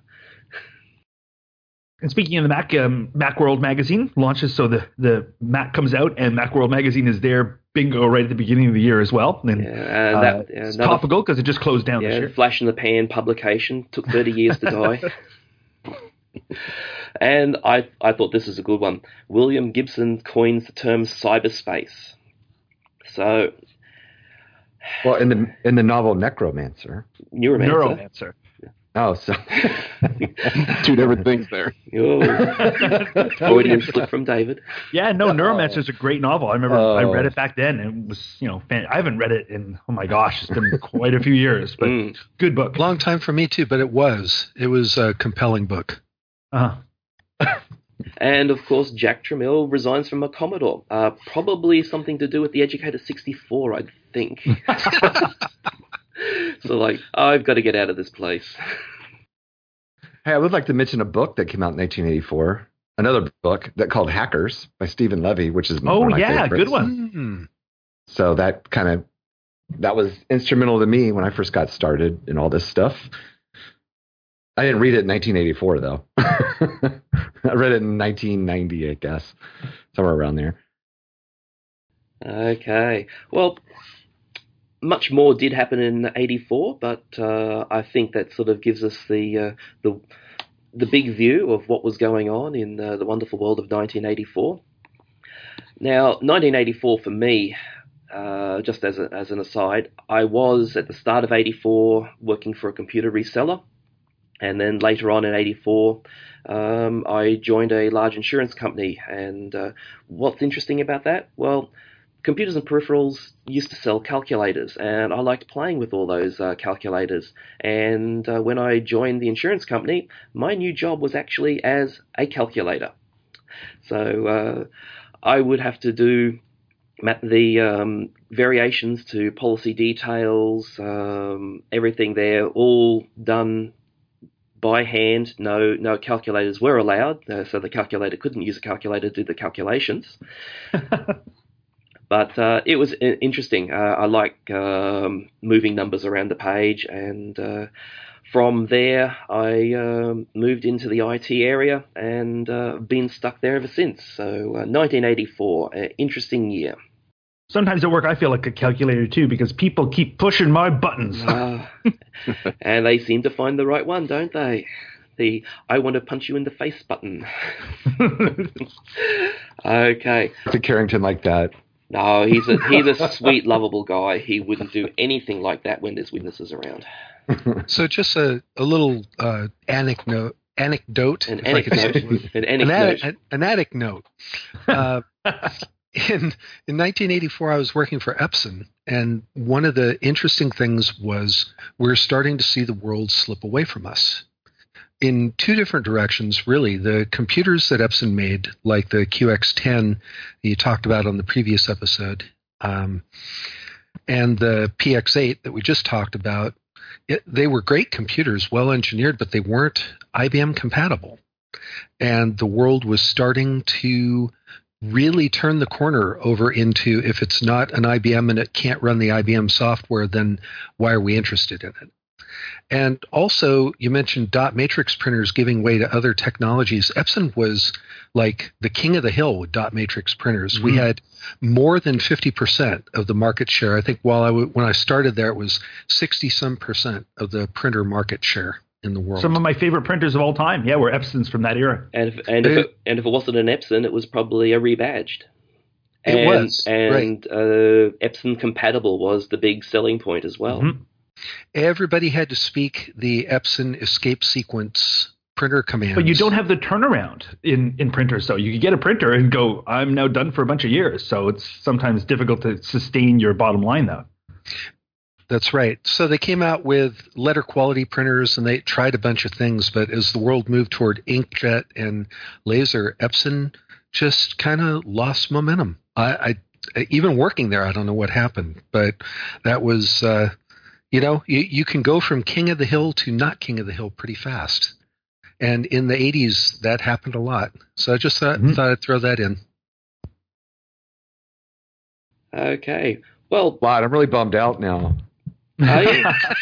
[SPEAKER 1] And speaking of the Mac, um, Macworld magazine launches, so the, the Mac comes out, and Macworld magazine is there, bingo, right at the beginning of the year as well. And
[SPEAKER 2] yeah, and
[SPEAKER 1] uh,
[SPEAKER 2] that, yeah,
[SPEAKER 1] it's
[SPEAKER 2] another-
[SPEAKER 1] topical because it just closed down this
[SPEAKER 2] yeah,
[SPEAKER 1] year.
[SPEAKER 2] flash in the pan publication took thirty years to die. And I I thought this is a good one. William Gibson coins the term cyberspace. So
[SPEAKER 5] Well, in the in the novel Necromancer.
[SPEAKER 2] Neuromancer.
[SPEAKER 1] Neuromancer.
[SPEAKER 5] Oh, so
[SPEAKER 6] two different things there.
[SPEAKER 2] Oh, Freudian slip from David.
[SPEAKER 1] Yeah, no,
[SPEAKER 5] Oh.
[SPEAKER 1] Neuromancer is a great novel. I remember I
[SPEAKER 5] Oh.
[SPEAKER 1] read it back then. And it was, you know, fan- I haven't read it in, oh my gosh, it's been quite a few years, but
[SPEAKER 2] Mm.
[SPEAKER 1] good book.
[SPEAKER 4] Long time for me too, but it was. It was a compelling book.
[SPEAKER 1] Uh-huh.
[SPEAKER 2] And of course, Jack Tramiel resigns from a Commodore. Uh, probably something to do with the Educator sixty-four, I think. So, like, I've got to get out of this place.
[SPEAKER 5] hey, I would like to mention a book that came out in nineteen eighty-four. Another book that called Hackers by Stephen Levy, which is
[SPEAKER 1] Oh,
[SPEAKER 5] one of my
[SPEAKER 1] yeah,
[SPEAKER 5] favorites.
[SPEAKER 1] good one.
[SPEAKER 4] Hmm.
[SPEAKER 5] So that kind of that was instrumental to me when I first got started in all this stuff. I didn't read it in nineteen eighty-four though. I read it in nineteen ninety, I guess, somewhere around there.
[SPEAKER 2] Okay. Well, much more did happen in eighty-four, but uh, I think that sort of gives us the uh, the the big view of what was going on in uh, the wonderful world of nineteen eighty-four. Now, nineteen eighty-four for me, uh, just as a, as an aside, I was at the start of eighty-four working for a computer reseller, and then later on in eighty-four, um, I joined a large insurance company. And uh, what's interesting about that? Well, computers and peripherals used to sell calculators, and I liked playing with all those uh, calculators. And uh, when I joined the insurance company, my new job was actually as a calculator. So uh, I would have to do the um, variations to policy details, um, everything there, all done by hand. No, no calculators were allowed, uh, so the calculator couldn't use a calculator to do the calculations. But uh, it was interesting. Uh, I like um, moving numbers around the page, and uh, from there I um, moved into the I T area and uh, been stuck there ever since. So uh, nineteen eighty-four, uh, interesting year.
[SPEAKER 1] Sometimes at work I feel like a calculator too because people keep pushing my buttons.
[SPEAKER 2] Uh, and they seem to find the right one, don't they? The I want to punch you in the face button. Okay.
[SPEAKER 5] To Carrington like that.
[SPEAKER 2] No, he's a he's a sweet, lovable guy. He wouldn't do anything like that when there's witnesses around.
[SPEAKER 4] So just a, a little uh, anecdote. Anecdote.
[SPEAKER 2] An
[SPEAKER 4] if I could say
[SPEAKER 2] anecdote.
[SPEAKER 4] it.
[SPEAKER 2] An
[SPEAKER 4] An,
[SPEAKER 2] anecdote.
[SPEAKER 4] an, an anecdote. Uh, in in nineteen eighty-four, I was working for Epson, and one of the interesting things was we're starting to see the world slip away from us in two different directions, really. The computers that Epson made, like the Q X ten that you talked about on the previous episode, um, and the P X eight that we just talked about, it, they were great computers, well engineered, but they weren't I B M compatible. And the world was starting to really turn the corner over into, if it's not an I B M and it can't run the I B M software, then why are we interested in it? And also, you mentioned dot matrix printers giving way to other technologies. Epson was like the king of the hill with dot matrix printers. Mm-hmm. We had more than fifty percent of the market share. I think while I w- when I started there, it was sixty some percent of the printer market share in the world.
[SPEAKER 1] Some of my favorite printers of all time, yeah, were Epsons from that era.
[SPEAKER 2] And if, and, if it, and if it wasn't an Epson, it was probably a rebadged.
[SPEAKER 4] It
[SPEAKER 2] and,
[SPEAKER 4] was,
[SPEAKER 2] And
[SPEAKER 4] right.
[SPEAKER 2] uh, Epson compatible was the big selling point as well.
[SPEAKER 1] Mm-hmm.
[SPEAKER 4] Everybody had to speak the Epson escape sequence printer commands.
[SPEAKER 1] But you don't have the turnaround in, in printers. So you can get a printer and go, I'm now done for a bunch of years. So it's sometimes difficult to sustain your bottom line, though.
[SPEAKER 4] That's right. So they came out with letter quality printers, and they tried a bunch of things. But as the world moved toward inkjet and laser, Epson just kind of lost momentum. I, I even working there, I don't know what happened, but that was. Uh, You know, you, you can go from king of the hill to not king of the hill pretty fast. And in the eighties, that happened a lot. So I just thought, mm-hmm. thought I'd throw that in.
[SPEAKER 2] Okay. Well,
[SPEAKER 5] wow, I'm really bummed out now.
[SPEAKER 2] Are you?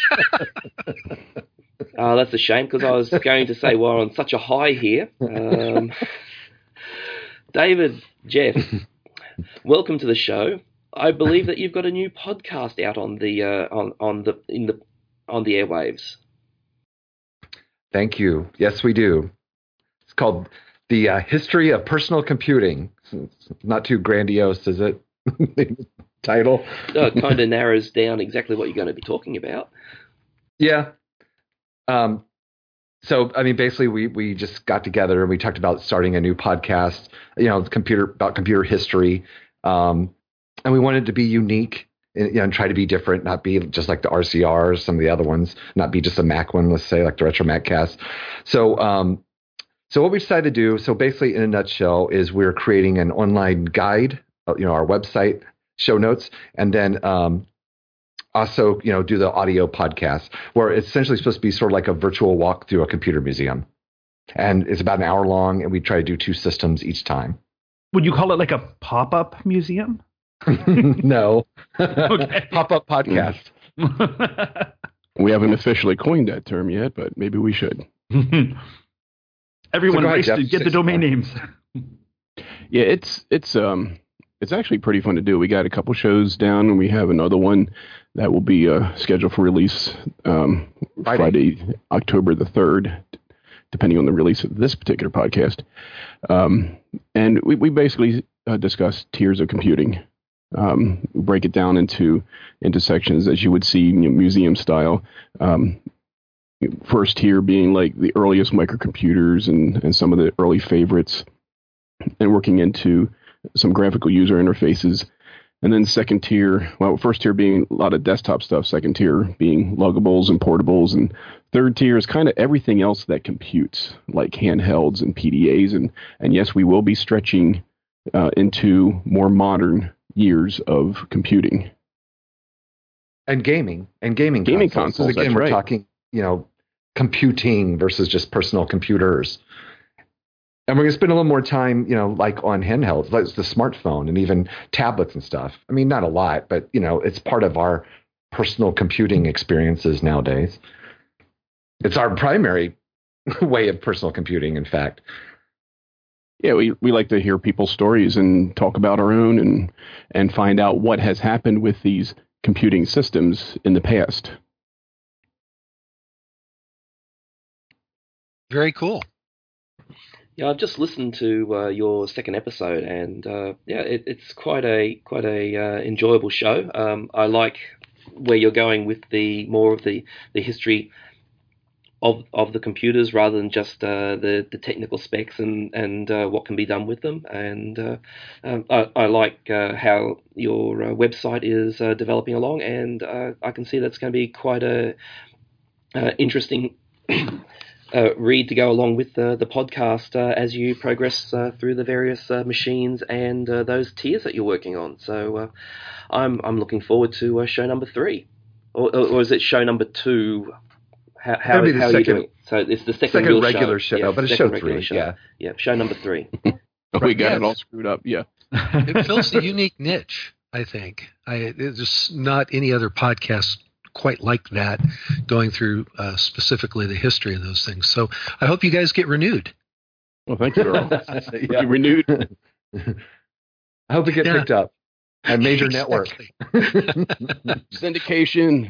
[SPEAKER 2] Oh, that's a shame, because I was going to say we're on such a high here. Um, David, Jeff, welcome to the show. I believe that you've got a new podcast out on the uh, on on the in the on the airwaves.
[SPEAKER 5] Thank you. Yes, we do. It's called The uh, History of Personal Computing. It's not too grandiose, is it? The title.
[SPEAKER 2] Oh, it kind of narrows down exactly what you're going to be talking about.
[SPEAKER 5] Yeah. Um. So, I mean, basically, we we just got together and we talked about starting a new podcast. You know, computer about computer history. Um. And we wanted to be unique and, you know, and try to be different, not be just like the R C R or some of the other ones, not be just a Mac one, let's say, like the Retro Maccast. So, um, so what we decided to do, so basically in a nutshell, is we're creating an online guide, you know, our website, show notes, and then um, also, you know, do the audio podcast, where it's essentially supposed to be sort of like a virtual walk through a computer museum. And it's about an hour long, and we try to do two systems each time.
[SPEAKER 1] Would you call it like a pop-up museum?
[SPEAKER 5] No.
[SPEAKER 1] Okay.
[SPEAKER 5] Pop-up podcast.
[SPEAKER 6] We haven't officially coined that term yet, but maybe we should.
[SPEAKER 1] Everyone
[SPEAKER 5] So go ahead,
[SPEAKER 1] race
[SPEAKER 5] Jeff.
[SPEAKER 1] to get
[SPEAKER 5] Say
[SPEAKER 1] the
[SPEAKER 5] some
[SPEAKER 1] domain
[SPEAKER 5] more.
[SPEAKER 1] names.
[SPEAKER 6] Yeah, it's it's um it's actually pretty fun to do. We got a couple shows down, and we have another one that will be uh, scheduled for release um,
[SPEAKER 5] Friday.
[SPEAKER 6] Friday, October the third, depending on the release of this particular podcast. Um, and we, we basically uh, discuss tiers of computing. Um, we break it down into into sections as you would see, you know, museum style. Um, first tier being like the earliest microcomputers and, and some of the early favorites, and working into some graphical user interfaces. And then second tier, well, first tier being a lot of desktop stuff, second tier being luggables and portables, and third tier is kind of everything else that computes, like handhelds and P D As. And, and yes, we will be stretching uh, into more modern years of computing.
[SPEAKER 5] And gaming. And gaming
[SPEAKER 6] Gaming
[SPEAKER 5] consoles.
[SPEAKER 6] consoles,
[SPEAKER 5] Again,
[SPEAKER 6] that's
[SPEAKER 5] we're
[SPEAKER 6] right.
[SPEAKER 5] talking, you know, computing versus just personal computers. And we're going to spend a little more time, you know, like on handhelds, like the smartphone and even tablets and stuff. I mean, not a lot, but, you know, it's part of our personal computing experiences nowadays. It's our primary way of personal computing, in fact.
[SPEAKER 6] Yeah, we, we like to hear people's stories and talk about our own and and find out what has happened with these computing systems in the past.
[SPEAKER 4] Very cool.
[SPEAKER 2] Yeah, I've just listened to uh, your second episode, and uh, yeah, it, it's quite a quite a uh, enjoyable show. Um, I like where you're going with the more of the, the history of of the computers rather than just uh, the the technical specs and and uh, what can be done with them. And uh, um, I, I like uh, how your uh, website is uh, developing along, and uh, I can see that's going to be quite a uh, interesting. Uh, read to go along with the, the podcast uh, as you progress uh, through the various uh, machines and uh, those tiers that you're working on. So uh, I'm I'm looking forward to uh, show number three, or, or is it show number two? How how,
[SPEAKER 5] It'll be the
[SPEAKER 2] how are
[SPEAKER 5] second-
[SPEAKER 2] you doing? So it's the second,
[SPEAKER 5] Second
[SPEAKER 2] real
[SPEAKER 5] regular show,
[SPEAKER 2] yeah,
[SPEAKER 5] but it's
[SPEAKER 2] second
[SPEAKER 5] show
[SPEAKER 2] regular
[SPEAKER 5] three,
[SPEAKER 2] show.
[SPEAKER 5] yeah.
[SPEAKER 2] yeah, show number three.
[SPEAKER 6] Oh, we got
[SPEAKER 4] Yes.
[SPEAKER 6] it all screwed up. Yeah.
[SPEAKER 4] It fills a unique niche, I think. I, there's just not any other podcast quite like that, going through uh, specifically the history of those things. So I hope you guys get renewed.
[SPEAKER 6] Well, thank you, Earl.
[SPEAKER 5] Yeah.
[SPEAKER 6] We renewed.
[SPEAKER 5] I hope we get
[SPEAKER 4] Yeah.
[SPEAKER 5] picked up. A major network.
[SPEAKER 4] Exactly.
[SPEAKER 6] Syndication.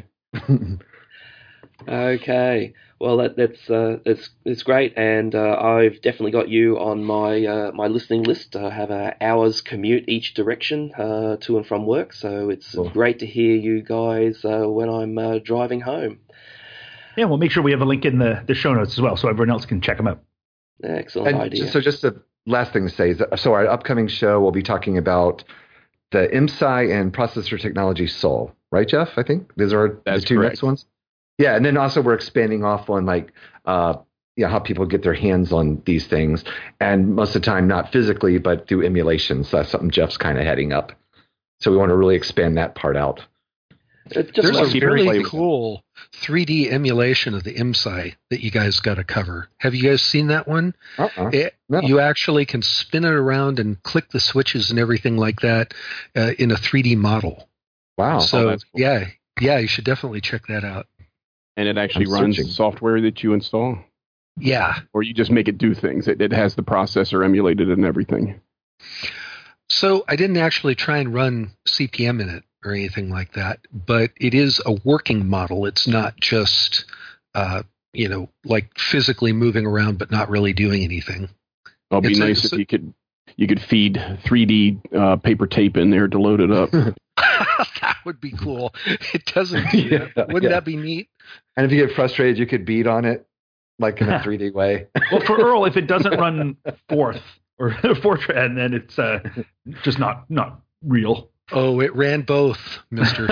[SPEAKER 2] Okay, well that, that's uh, that's it's great, and uh, I've definitely got you on my uh, my listening list. I have an hour's commute each direction uh, to and from work, so it's
[SPEAKER 5] Cool.
[SPEAKER 2] great to hear you guys uh, when I'm uh, driving home.
[SPEAKER 1] Yeah, we'll make sure we have a link in the, the show notes as well so everyone else can check them out.
[SPEAKER 2] Excellent
[SPEAKER 5] And
[SPEAKER 2] idea.
[SPEAKER 5] just, so just the last thing to say is that, so our upcoming show, we'll be talking about the M S I and processor technology Sol, right, Jeff? I think these are
[SPEAKER 6] That's
[SPEAKER 5] the two
[SPEAKER 6] correct.
[SPEAKER 5] next ones. Yeah, and then also we're expanding off on like, uh, yeah, how people get their hands on these things, and most of the time not physically, but through emulation. So that's something Jeff's kind of heading up. So we want to really expand that part out.
[SPEAKER 2] It's just
[SPEAKER 4] There's
[SPEAKER 2] like
[SPEAKER 4] a
[SPEAKER 6] keep it
[SPEAKER 4] really
[SPEAKER 6] playing.
[SPEAKER 4] cool three D emulation of the M S I that you guys got to cover. Have you guys seen that one?
[SPEAKER 5] Uh-uh.
[SPEAKER 4] It,
[SPEAKER 5] No.
[SPEAKER 4] You actually can spin it around and click the switches and everything like that uh, in a three D model.
[SPEAKER 5] Wow.
[SPEAKER 4] So
[SPEAKER 6] that's cool.
[SPEAKER 4] yeah, yeah, you should definitely check that out.
[SPEAKER 6] And it actually
[SPEAKER 5] I'm
[SPEAKER 6] runs
[SPEAKER 5] searching.
[SPEAKER 6] software that you install,
[SPEAKER 4] Yeah.
[SPEAKER 6] or you just make it do things. It, it has the processor emulated and everything.
[SPEAKER 4] So I didn't actually try and run C P M in it or anything like that, but it is a working model. It's not just, uh, you know, like physically moving around but not really doing anything.
[SPEAKER 6] It'll be
[SPEAKER 4] It's a-
[SPEAKER 6] nice
[SPEAKER 4] it's
[SPEAKER 6] if
[SPEAKER 4] a-
[SPEAKER 6] you could you could feed three D uh, paper tape in there to load it up.
[SPEAKER 4] That would be cool. It doesn't do that.
[SPEAKER 5] Yeah,
[SPEAKER 4] Wouldn't
[SPEAKER 5] yeah.
[SPEAKER 4] that be neat?
[SPEAKER 5] And if you get frustrated, you could beat on it, like in a three D way.
[SPEAKER 1] Well, for Earl, if it doesn't run fourth or Fortran, then it's uh, just not not real.
[SPEAKER 4] Oh, it ran both, mister.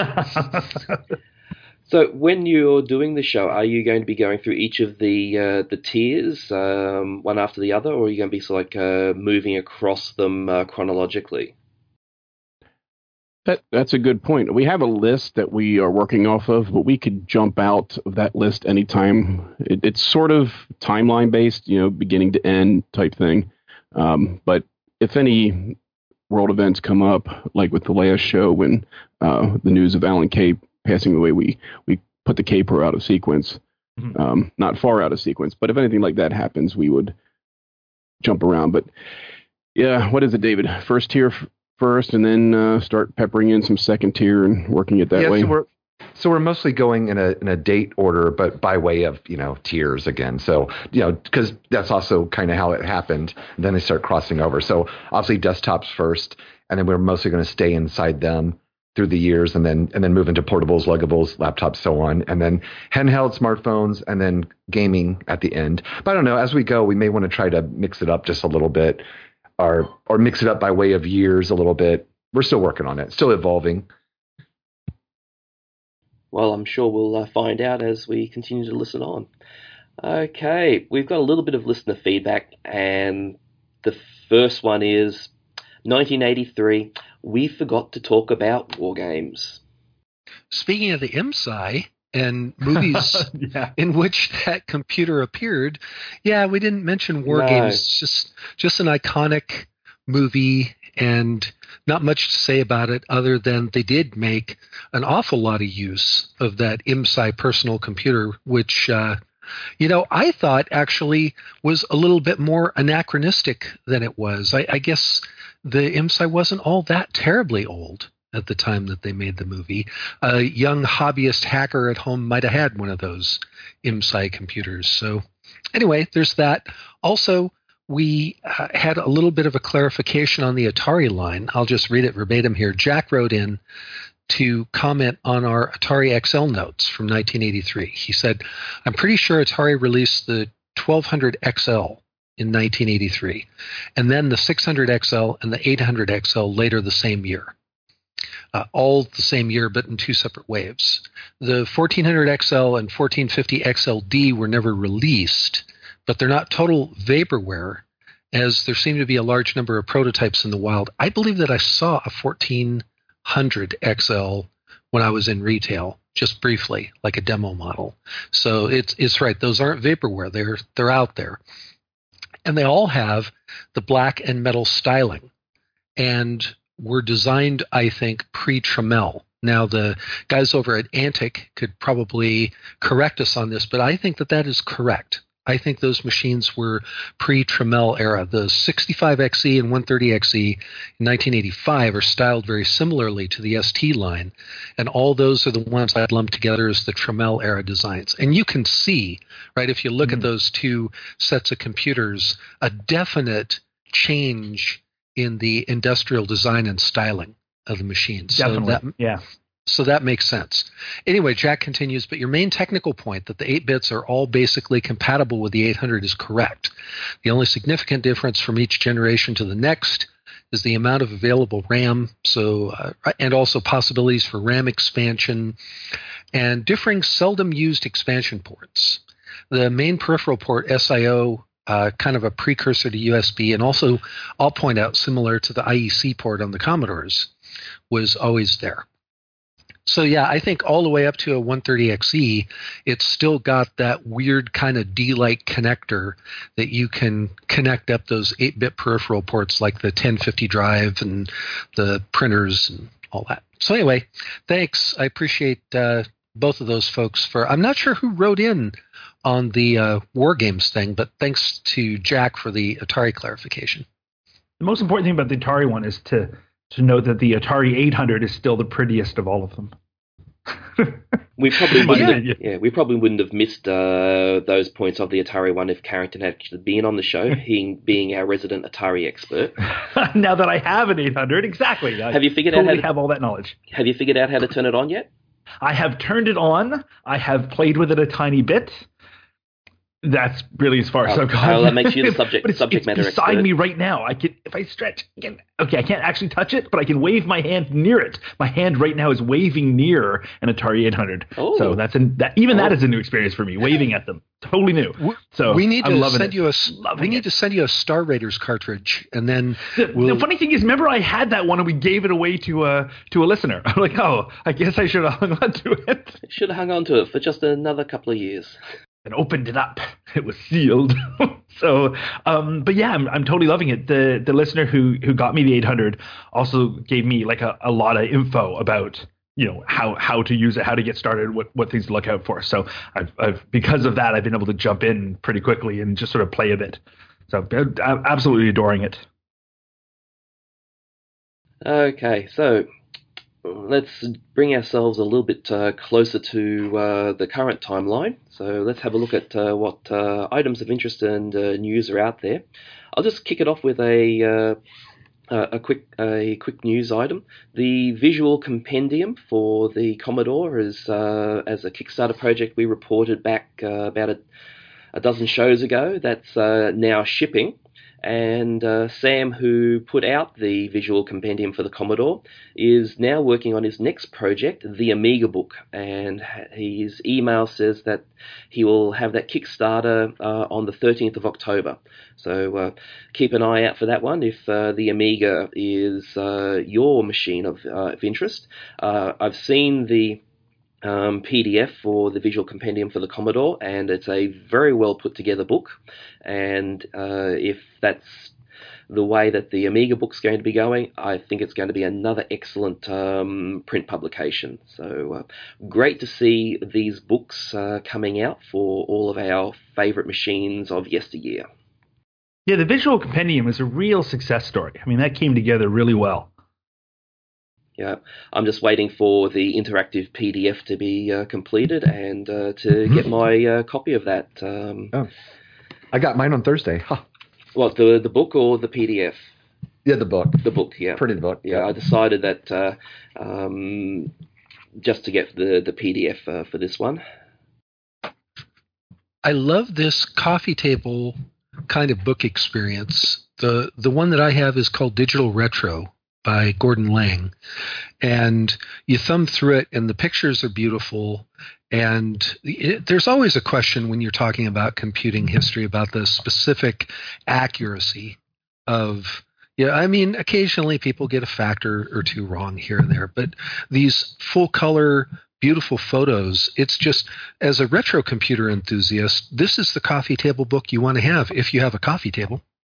[SPEAKER 2] So when you're doing the show, are you going to be going through each of the uh, the tiers um, one after the other, or are you going to be sort of like uh, moving across them uh, chronologically?
[SPEAKER 6] That that's a good point. We have a list that we are working off of, but we could jump out of that list anytime. It, it's sort of timeline based, you know, beginning to end type thing. Um, but if any world events come up, like with the last show when uh, the news of Alan Kay passing away, we we put the caper out of sequence,
[SPEAKER 1] Mhm.
[SPEAKER 6] um, not far out of sequence. But if anything like that happens, we would jump around. But yeah, what is it, David? First tier f- first, and then uh, start peppering in some second tier and working it that
[SPEAKER 5] yeah,
[SPEAKER 6] way.
[SPEAKER 5] so we're so we're mostly going in a in a date order, but by way of you know tiers again. So you know because that's also kind of how it happened. Then they start crossing over. So obviously desktops first, and then we're mostly going to stay inside them through the years, and then and then move into portables, luggables, laptops, so on, and then handheld smartphones, and then gaming at the end. But I don't know. As we go, we may want to try to mix it up just a little bit, or or mix it up by way of years a little bit. We're still working on it, still evolving.
[SPEAKER 2] Well, I'm sure we'll uh, find out as we continue to listen on. Okay, we've got a little bit of listener feedback, and the first one is nineteen eighty-three. We forgot to talk about war games.
[SPEAKER 4] Speaking of the M S I and movies
[SPEAKER 1] yeah.
[SPEAKER 4] in which that computer appeared, yeah, we didn't mention War
[SPEAKER 2] No.
[SPEAKER 4] Games. Just just an iconic movie, and not much to say about it other than they did make an awful lot of use of that M S I personal computer, which uh, you know I thought actually was a little bit more anachronistic than it was. I, I guess the M S I wasn't all that terribly old at the time that they made the movie. A young hobbyist hacker at home might have had one of those M S I computers. So anyway, there's that. Also, we uh, had a little bit of a clarification on the Atari line. I'll just read it verbatim here. Jack wrote in to comment on our Atari X L notes from nineteen eighty-three. He said, I'm pretty sure Atari released the twelve hundred X L in nineteen eighty-three, and then the six hundred X L and the eight hundred X L later the same year. Uh, all the same year, but in two separate waves. The fourteen hundred X L and fourteen fifty X L D were never released, but they're not total vaporware, as there seem to be a large number of prototypes in the wild. I believe that I saw a fourteen hundred X L when I was in retail, just briefly, like a demo model. So it's it's right; those aren't vaporware; they're they're out there. And they all have the black and metal styling, and were designed, I think, pre-Tramiel. Now, the guys over at Antic could probably correct us on this, but I think that that is correct. I think those machines were pre-Tramiel era. The sixty-five X E and one thirty X E in nineteen eighty-five are styled very similarly to the S T line, and all those are the ones I'd lump together as the Tramiel era designs. And you can see, right, if you look mm-hmm. at those two sets of computers, a definite change in the industrial design and styling of the machines.
[SPEAKER 1] Definitely,
[SPEAKER 4] so that,
[SPEAKER 1] yeah.
[SPEAKER 4] So that makes sense. Anyway, Jack continues, but your main technical point that the eight bits are all basically compatible with the eight hundred is correct. The only significant difference from each generation to the next is the amount of available RAM, so uh, and also possibilities for RAM expansion and differing seldom used expansion ports. The main peripheral port, S I O, Uh, kind of a precursor to U S B, and also, I'll point out, similar to the I E C port on the Commodores, was always there. So yeah, I think all the way up to a one thirty X E, it's still got that weird kind of D-like connector that you can connect up those eight-bit peripheral ports like the ten fifty drive and the printers and all that. So anyway, thanks. I appreciate uh, both of those folks for, I'm not sure who wrote in on the uh, War Games thing, but thanks to Jack for the Atari clarification.
[SPEAKER 1] The most important thing about the Atari one is to to note that the Atari eight hundred is still the prettiest of all of them.
[SPEAKER 2] we probably wouldn't
[SPEAKER 1] yeah,
[SPEAKER 2] have,
[SPEAKER 1] yeah.
[SPEAKER 2] yeah, we probably wouldn't have missed uh, those points of the Atari one if Carrington had actually been on the show, he, being our resident Atari expert.
[SPEAKER 1] Now that I have an eight hundred, exactly. I
[SPEAKER 2] have you figured
[SPEAKER 1] totally
[SPEAKER 2] out how to
[SPEAKER 1] have all that knowledge?
[SPEAKER 2] Have you figured out how to turn it on yet?
[SPEAKER 1] I have turned it on. I have played with it a tiny bit. That's really as far
[SPEAKER 2] oh,
[SPEAKER 1] as I've gone.
[SPEAKER 2] Oh, that makes you the subject
[SPEAKER 1] but it's,
[SPEAKER 2] subject
[SPEAKER 1] it's
[SPEAKER 2] matter
[SPEAKER 1] beside
[SPEAKER 2] expert.
[SPEAKER 1] me right now. I can, if I stretch, I can, okay, I can't actually touch it, but I can wave my hand near it. My hand right now is waving near an Atari eight hundred.
[SPEAKER 2] Oh.
[SPEAKER 1] So that's an, that even
[SPEAKER 2] oh.
[SPEAKER 1] that is a new experience for me. Waving at them, totally new. So
[SPEAKER 4] we need
[SPEAKER 1] I'm
[SPEAKER 4] to
[SPEAKER 1] loving
[SPEAKER 4] send
[SPEAKER 1] it.
[SPEAKER 4] you a
[SPEAKER 1] Loving
[SPEAKER 4] we need
[SPEAKER 1] it.
[SPEAKER 4] to send you a Star Raiders cartridge, and then
[SPEAKER 1] The,
[SPEAKER 4] we'll,
[SPEAKER 1] the funny thing is, remember I had that one and we gave it away to a to a listener. I'm like, oh, I guess I should have hung on to it
[SPEAKER 2] Should have hung on to it for just another couple of years.
[SPEAKER 1] and opened it up. it was sealed. so, um, but yeah, I'm, I'm totally loving it. The the listener who who got me the eight hundred also gave me like a, a lot of info about, you know, how how to use it, how to get started, what what things to look out for. So I've, I've because of that, I've been able to jump in pretty quickly and just sort of play a bit. So I'm absolutely adoring it.
[SPEAKER 2] Okay, so let's bring ourselves a little bit uh, closer to uh, the current timeline. So let's have a look at uh, what uh, items of interest and uh, news are out there. I'll just kick it off with a uh, a quick a quick news item. The visual compendium for the Commodore is uh, as a Kickstarter project we reported back uh, about a, a dozen shows ago. That's uh, now shipping. And uh, Sam, who put out the visual compendium for the Commodore, is now working on his next project, the Amiga book. And his email says that he will have that Kickstarter uh, on the thirteenth of October. So uh, keep an eye out for that one if uh, the Amiga is uh, your machine of, uh, of interest. Uh, I've seen the Um, P D F for the visual compendium for the Commodore, and it's a very well put together book. And uh, if that's the way that the Amiga book's going to be going, I think it's going to be another excellent um, print publication. So uh, great to see these books uh, coming out for all of our favourite machines of yesteryear.
[SPEAKER 1] Yeah, the visual compendium is a real success story. I mean, that came together really well.
[SPEAKER 2] Yeah, I'm just waiting for the interactive P D F to be uh, completed and uh, to mm-hmm. get my uh, copy of that. Um,
[SPEAKER 5] oh, I got mine on Thursday. Huh.
[SPEAKER 2] What, the the book or the P D F?
[SPEAKER 5] Yeah, the book.
[SPEAKER 2] The book, yeah.
[SPEAKER 5] Printed book.
[SPEAKER 2] Yeah,
[SPEAKER 5] yeah.
[SPEAKER 2] I decided that uh, um, just to get the, the P D F uh, for this one.
[SPEAKER 4] I love this coffee table kind of book experience. The the one that I have is called Digital Retro by Gordon Lang, and you thumb through it and the pictures are beautiful, and it, there's always a question when you're talking about computing history about the specific accuracy of, yeah, I mean, occasionally people get a factor or two wrong here and there, but these full color beautiful photos, it's just, as a retro computer enthusiast, this is the coffee table book you want to have if you have a coffee table.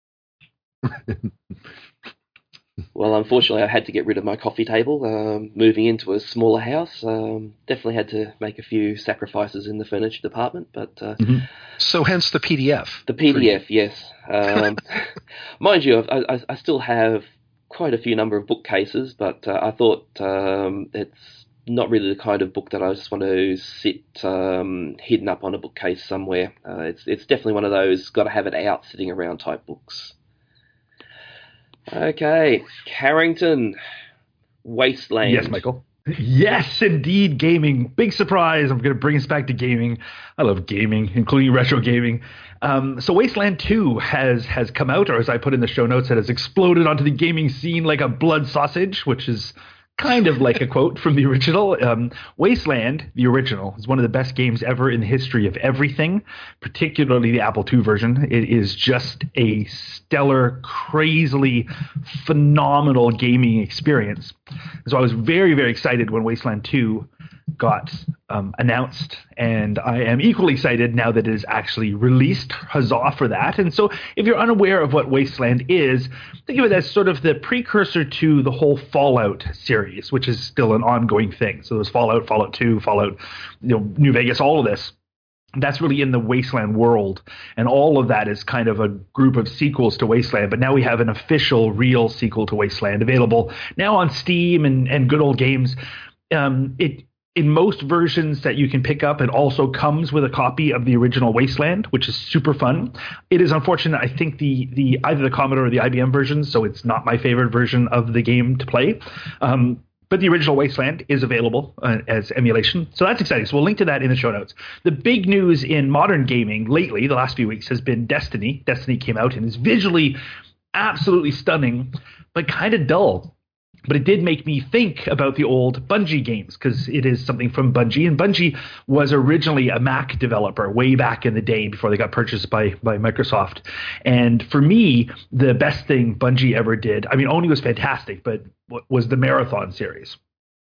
[SPEAKER 2] Well, unfortunately, I had to get rid of my coffee table, um, moving into a smaller house. Um, definitely had to make a few sacrifices in the furniture department, but uh,
[SPEAKER 4] mm-hmm. So hence the P D F.
[SPEAKER 2] The P D F, yes. Um, mind you, I, I, I still have quite a few number of bookcases, but uh, I thought um, it's not really the kind of book that I just want to sit um, hidden up on a bookcase somewhere. Uh, it's it's definitely one of those got to have it out sitting around type books. Okay, Carrington, Wasteland.
[SPEAKER 1] Yes, Michael. Yes, indeed, gaming. Big surprise. I'm going to bring us back to gaming. I love gaming, including retro gaming. Um, so Wasteland two has has come out, or as I put in the show notes, it has exploded onto the gaming scene like a blood sausage, which is kind of like a quote from the original. Um, Wasteland, the original, is one of the best games ever in the history of everything, particularly the Apple two version. It is just a stellar, crazily phenomenal gaming experience. So I was very, very excited when Wasteland two got um, announced, and I am equally excited now that it is actually released. Huzzah for that. And so if you're unaware of what Wasteland is, think of it as sort of the precursor to the whole Fallout series, which is still an ongoing thing. So there's Fallout, Fallout two, Fallout, you know, New Vegas, all of this. That's really in the Wasteland world, and all of that is kind of a group of sequels to Wasteland, but now we have an official, real sequel to Wasteland available now on Steam and, and good old games. Um, it In most versions that you can pick up, it also comes with a copy of the original Wasteland, which is super fun. It is unfortunate, I think, the the either the Commodore or the I B M version, so it's not my favorite version of the game to play. Um, but the original Wasteland is available uh, as emulation, so that's exciting. So we'll link to that in the show notes. The big news in modern gaming lately, the last few weeks, has been Destiny. Destiny came out and is visually absolutely stunning, but kind of dull. But it did make me think about the old Bungie games, because it is something from Bungie. And Bungie was originally a Mac developer way back in the day before they got purchased by, by Microsoft. And for me, the best thing Bungie ever did, I mean, Oni was fantastic, but was the Marathon series.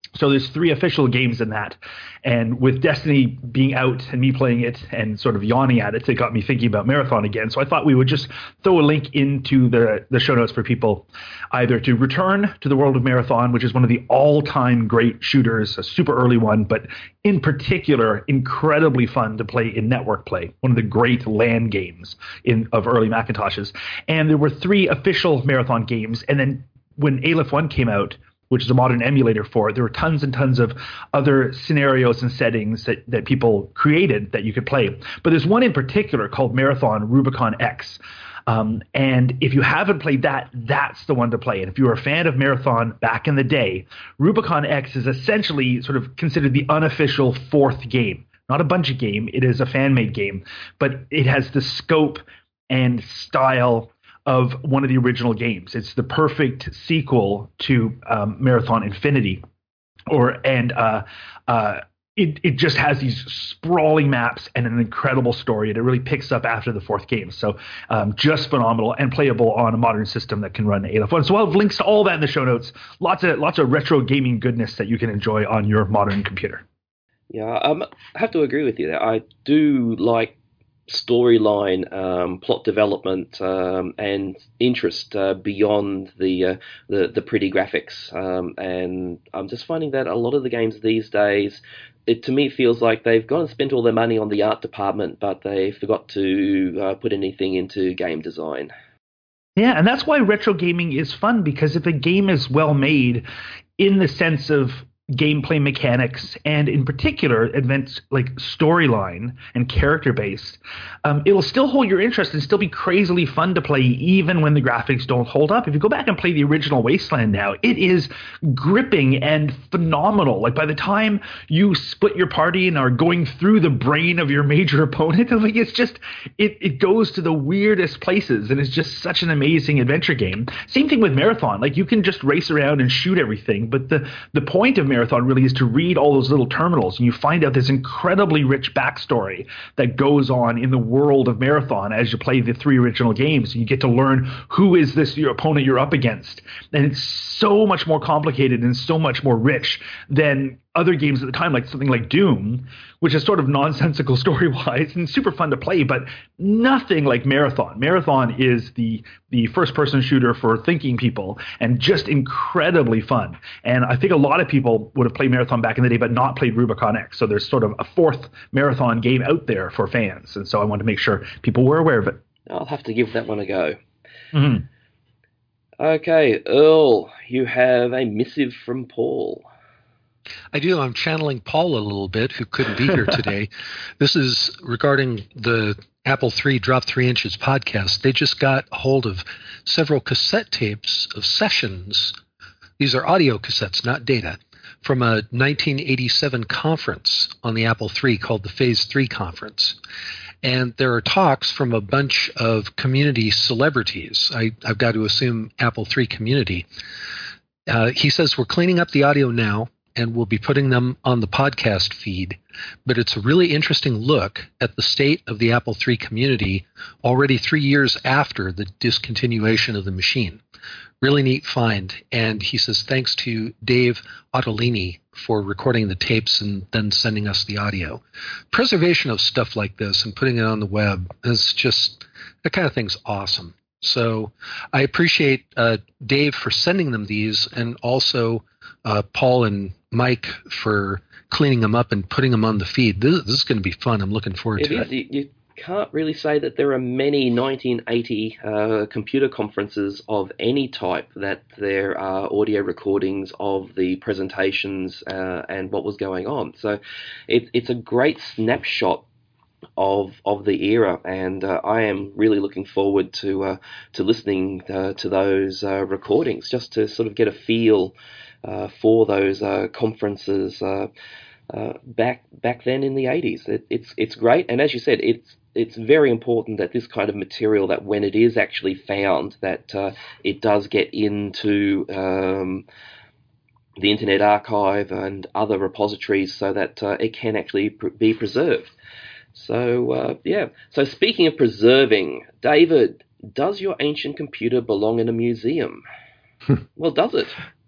[SPEAKER 1] So there's three official games in that. And with Destiny being out and me playing it and sort of yawning at it, it got me thinking about Marathon again. So I thought we would just throw a link into the, the show notes for people either to return to the world of Marathon, which is one of the all-time great shooters, a super early one, but in particular, incredibly fun to play in network play, one of the great LAN games in of early Macintoshes. And there were three official Marathon games. And then when Aleph one came out, which is a modern emulator for it, there were tons and tons of other scenarios and settings that, that people created that you could play. But there's one in particular called Marathon Rubicon X. Um, and if you haven't played that, that's the one to play. And if you were a fan of Marathon back in the day, Rubicon X is essentially sort of considered the unofficial fourth game. Not a bunch game. It is a fan-made game. But it has the scope and style of one of the original games. It's the perfect sequel to um, Marathon Infinity, or and uh, uh, it it just has these sprawling maps and an incredible story, and it really picks up after the fourth game. So um, just phenomenal and playable on a modern system that can run Aleph one. So I'll have links to all that in the show notes. Lots of lots of retro gaming goodness that you can enjoy on your modern computer.
[SPEAKER 2] Yeah, um, I have to agree with you there. I do like storyline, um, plot development, um, and interest uh, beyond the, uh, the the pretty graphics. Um, and I'm just finding that a lot of the games these days, it to me feels like they've gone and spent all their money on the art department, but they forgot to uh, put anything into game design.
[SPEAKER 1] Yeah, and that's why retro gaming is fun, because if a game is well made in the sense of gameplay mechanics, and in particular events like storyline and character based, um, it'll still hold your interest and still be crazily fun to play even when the graphics don't hold up. If you go back and play the original Wasteland now, it is gripping and phenomenal. Like by the time you split your party and are going through the brain of your major opponent, like it's just it, it goes to the weirdest places, and it's just such an amazing adventure game. Same thing with Marathon. Like you can just race around and shoot everything, but the the point of Marathon really is to read all those little terminals, and you find out this incredibly rich backstory that goes on in the world of Marathon as you play the three original games. And you get to learn who is this your opponent you're up against, and it's so much more complicated and so much more rich than other games at the time, like something like Doom, which is sort of nonsensical story-wise and super fun to play, but nothing like Marathon. Marathon is the the first-person shooter for thinking people, and just incredibly fun. And I think a lot of people would have played Marathon back in the day, but not played Rubicon X. So there's sort of a fourth Marathon game out there for fans, and so I wanted to make sure people were aware of it.
[SPEAKER 2] I'll have to give that one a go.
[SPEAKER 1] Mm-hmm.
[SPEAKER 2] Okay, Earl, you have a missive from Paul.
[SPEAKER 4] I do. I'm channeling Paul a little bit, who couldn't be here today. This is regarding the Apple three Drop three Inches podcast. They just got a hold of several cassette tapes of sessions. These are audio cassettes, not data, from a nineteen eighty-seven conference on the Apple three called the Phase three Conference. And there are talks from a bunch of community celebrities. I, I've got to assume Apple three community. Uh, he says, we're cleaning up the audio now, and we'll be putting them on the podcast feed. But it's a really interesting look at the state of the Apple three community already three years after the discontinuation of the machine. Really neat find. And he says, thanks to Dave Ottolini for recording the tapes and then sending us the audio. Preservation of stuff like this and putting it on the web is just, that kind of thing's awesome. So I appreciate uh, Dave for sending them these, and also uh, Paul and Mike for cleaning them up and putting them on the feed. This, this is going to be fun. I'm looking forward
[SPEAKER 2] it
[SPEAKER 4] to
[SPEAKER 2] is.
[SPEAKER 4] it.
[SPEAKER 2] You, you can't really say that there are many nineteen eighty uh, computer conferences of any type that there are audio recordings of the presentations uh, and what was going on. So it, it's a great snapshot of of the era, and uh, I am really looking forward to uh, to listening uh, to those uh, recordings, just to sort of get a feel uh, for those uh, conferences uh, uh, back back then in the eighties. It, it's it's great, and as you said, it's it's very important that this kind of material, that when it is actually found, that uh, it does get into um, the Internet Archive and other repositories, so that uh, it can actually pr- be preserved. So, uh, yeah. So speaking of preserving, David, does your ancient computer belong in a museum? Well, does it?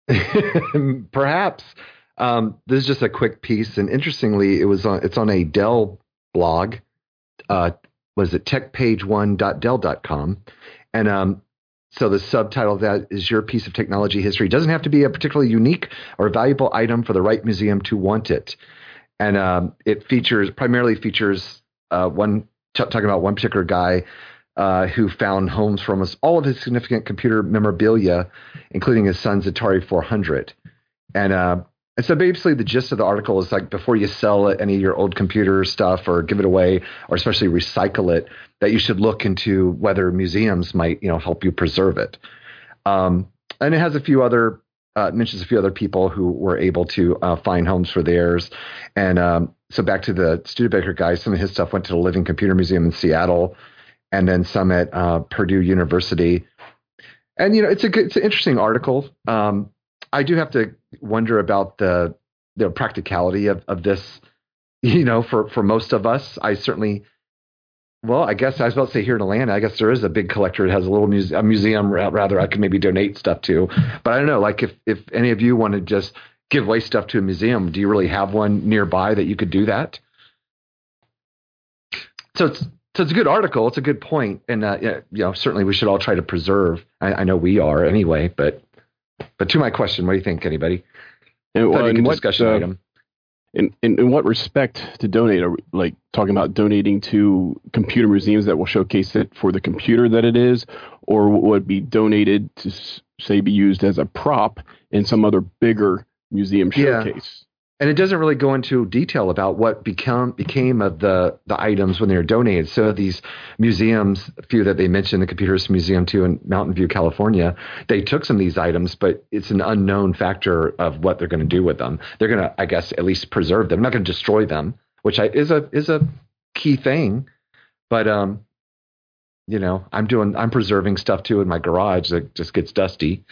[SPEAKER 5] Perhaps. Um, this is just a quick piece, and interestingly, it was on. It's on a Dell blog. Uh, was it tech page one dot dell dot com? And um, so the subtitle of that is "Your Piece of Technology History doesn't have to be a particularly unique or valuable item for the right museum to want it." And um, it features primarily features uh, one t- talking about one particular guy uh, who found homes for almost all of his significant computer memorabilia, including his son's Atari four hundred. And uh, and so basically the gist of the article is like before you sell any of your old computer stuff or give it away or especially recycle it, that you should look into whether museums might, you know, help you preserve it. Um, and it has a few other uh, mentions a few other people who were able to uh, find homes for theirs. And um, so back to the Studebaker guy, some of his stuff went to the Living Computer Museum in Seattle, and then some at uh, Purdue University. And you know, it's a good, it's an interesting article. Um, I do have to wonder about the the practicality of, of this, you know, for, for most of us. I certainly, well, I guess I was about to say here in Atlanta, I guess there is a big collector that has a little muse- a museum, rather, I could maybe donate stuff to. But I don't know, like if, if any of you want to just give away stuff to a museum, do you really have one nearby that you could do that? So it's, so it's a good article. It's a good point. And, uh, yeah, you know, certainly we should all try to preserve. I, I know we are anyway, but. But to my question, what do you think, anybody?
[SPEAKER 6] And, well, in what,
[SPEAKER 5] discussion
[SPEAKER 6] uh,
[SPEAKER 5] item.
[SPEAKER 6] In, in in what respect to donate? Are we, like talking about donating to computer museums that will showcase it for the computer that it is, or would it be donated to say be used as a prop in some other bigger museum showcase?
[SPEAKER 5] Yeah. And it doesn't really go into detail about what become became of the, the items when they were donated. So these museums, a few that they mentioned, the Computer History Museum too in Mountain View, California, they took some of these items, but it's an unknown factor of what they're going to do with them. They're going to, I guess, at least preserve them. They're not going to destroy them, which I, is a is a key thing. But um, you know, I'm doing I'm preserving stuff too in my garage that just gets dusty.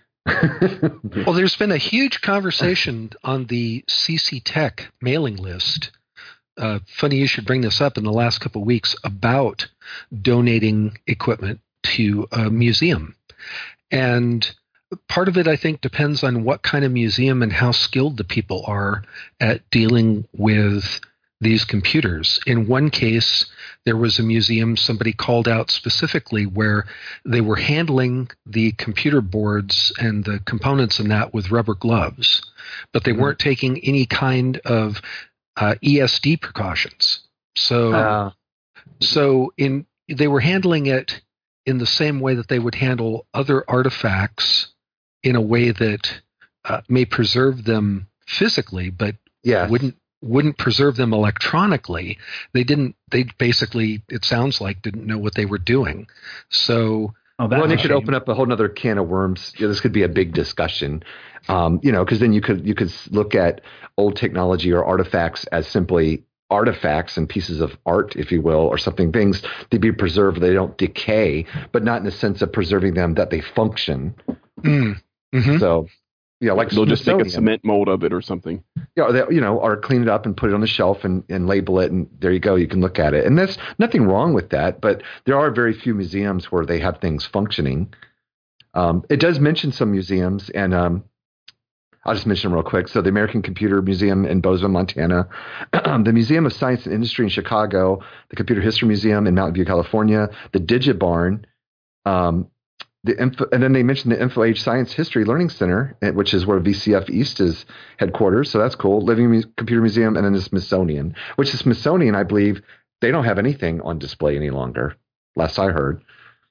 [SPEAKER 4] Well, there's been a huge conversation on the C C Tech mailing list. Uh, funny you should bring this up in the last couple of weeks about donating equipment to a museum. And part of it, I think, depends on what kind of museum and how skilled the people are at dealing with these computers. In one case, there was a museum somebody called out specifically where they were handling the computer boards and the components in that with rubber gloves, but they mm-hmm. weren't taking any kind of uh, E S D precautions. So, uh. so in they were handling it in the same way that they would handle other artifacts in a way that uh, may preserve them physically, but yes. wouldn't wouldn't preserve them electronically. They didn't, they basically, it sounds like, didn't know what they were doing. So,
[SPEAKER 5] oh, well, and it could open up a whole nother can of worms. You know, this could be a big discussion, um, you know, because then you could, you could look at old technology or artifacts as simply artifacts and pieces of art, if you will, or something, things to be preserved, they don't decay, but not in the sense of preserving them that they function.
[SPEAKER 4] Mm. Mm-hmm.
[SPEAKER 5] So, yeah, like
[SPEAKER 6] they'll just make a cement mold of it or something.
[SPEAKER 5] Yeah, or they, you know, or clean it up and put it on the shelf and, and label it, and there you go. You can look at it, and there's nothing wrong with that. But there are very few museums where they have things functioning. Um, it does mention some museums, and um, I'll just mention them real quick. So the American Computer Museum in Bozeman, Montana, the Museum of Science and Industry in Chicago, the Computer History Museum in Mountain View, California, the DigiBarn. Um, The info, and then they mentioned the InfoAge Science History Learning Center, which is where V C F East is headquarters. So that's cool. Living Mu- Computer Museum, and then the Smithsonian, which the Smithsonian, I believe, they don't have anything on display any longer, last I heard.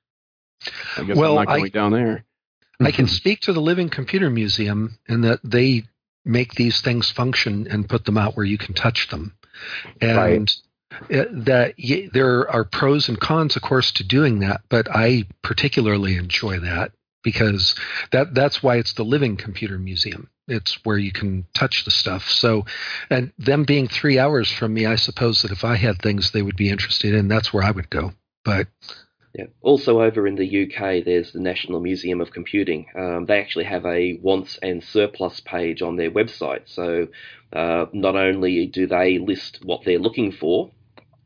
[SPEAKER 6] I guess
[SPEAKER 4] well,
[SPEAKER 6] I'm not going
[SPEAKER 4] I,
[SPEAKER 6] down there.
[SPEAKER 4] I can speak to the Living Computer Museum in that they make these things function and put them out where you can touch them. And right. that y- there are pros and cons, of course, to doing that, but I particularly enjoy that because that that's why it's the Living Computer Museum. It's where you can touch the stuff. So, and them being three hours from me, I suppose that if I had things they would be interested in, that's where I would go. But
[SPEAKER 2] yeah. Also over in the U K, there's the National Museum of Computing. Um, they actually have a wants and surplus page on their website. So uh, not only do they list what they're looking for,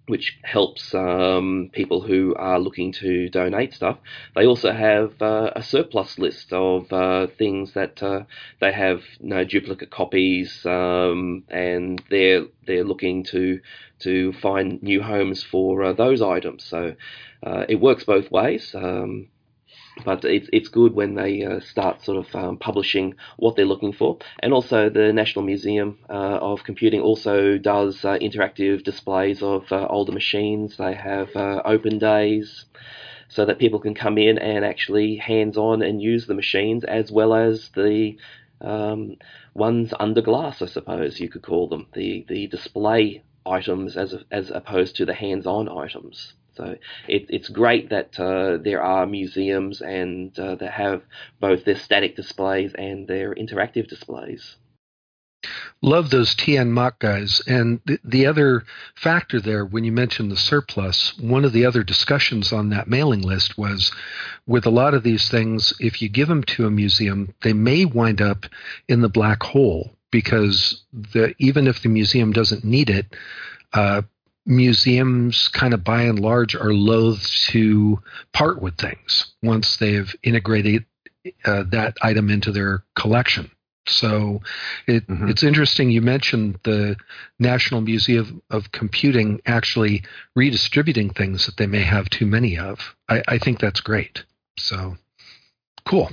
[SPEAKER 2] which helps um, people who are looking to donate stuff. They also have uh, a surplus list of uh, things that uh, they have no duplicate copies, um, and they're they're looking to to find new homes for uh, those items. So uh, it works both ways. Um, But it's it's good when they uh, start sort of um, publishing what they're looking for. And also the National Museum uh, of Computing also does uh, interactive displays of uh, older machines. They have uh, open days so that people can come in and actually hands-on and use the machines, as well as the um, ones under glass, I suppose you could call them, the, the display items as as opposed to the hands-on items. So it, it's great that uh, there are museums and uh, that have both their static displays and their interactive displays.
[SPEAKER 4] Love those T N Mach guys. And the, the other factor there, when you mentioned the surplus, one of the other discussions on that mailing list was with a lot of these things, if you give them to a museum, they may wind up in the black hole because the, even if the museum doesn't need it, uh, museums kind of by and large are loath to part with things once they've integrated uh, that item into their collection. So it, mm-hmm. it's interesting you mentioned the National Museum of Computing actually redistributing things that they may have too many of. I, I think that's great. So cool.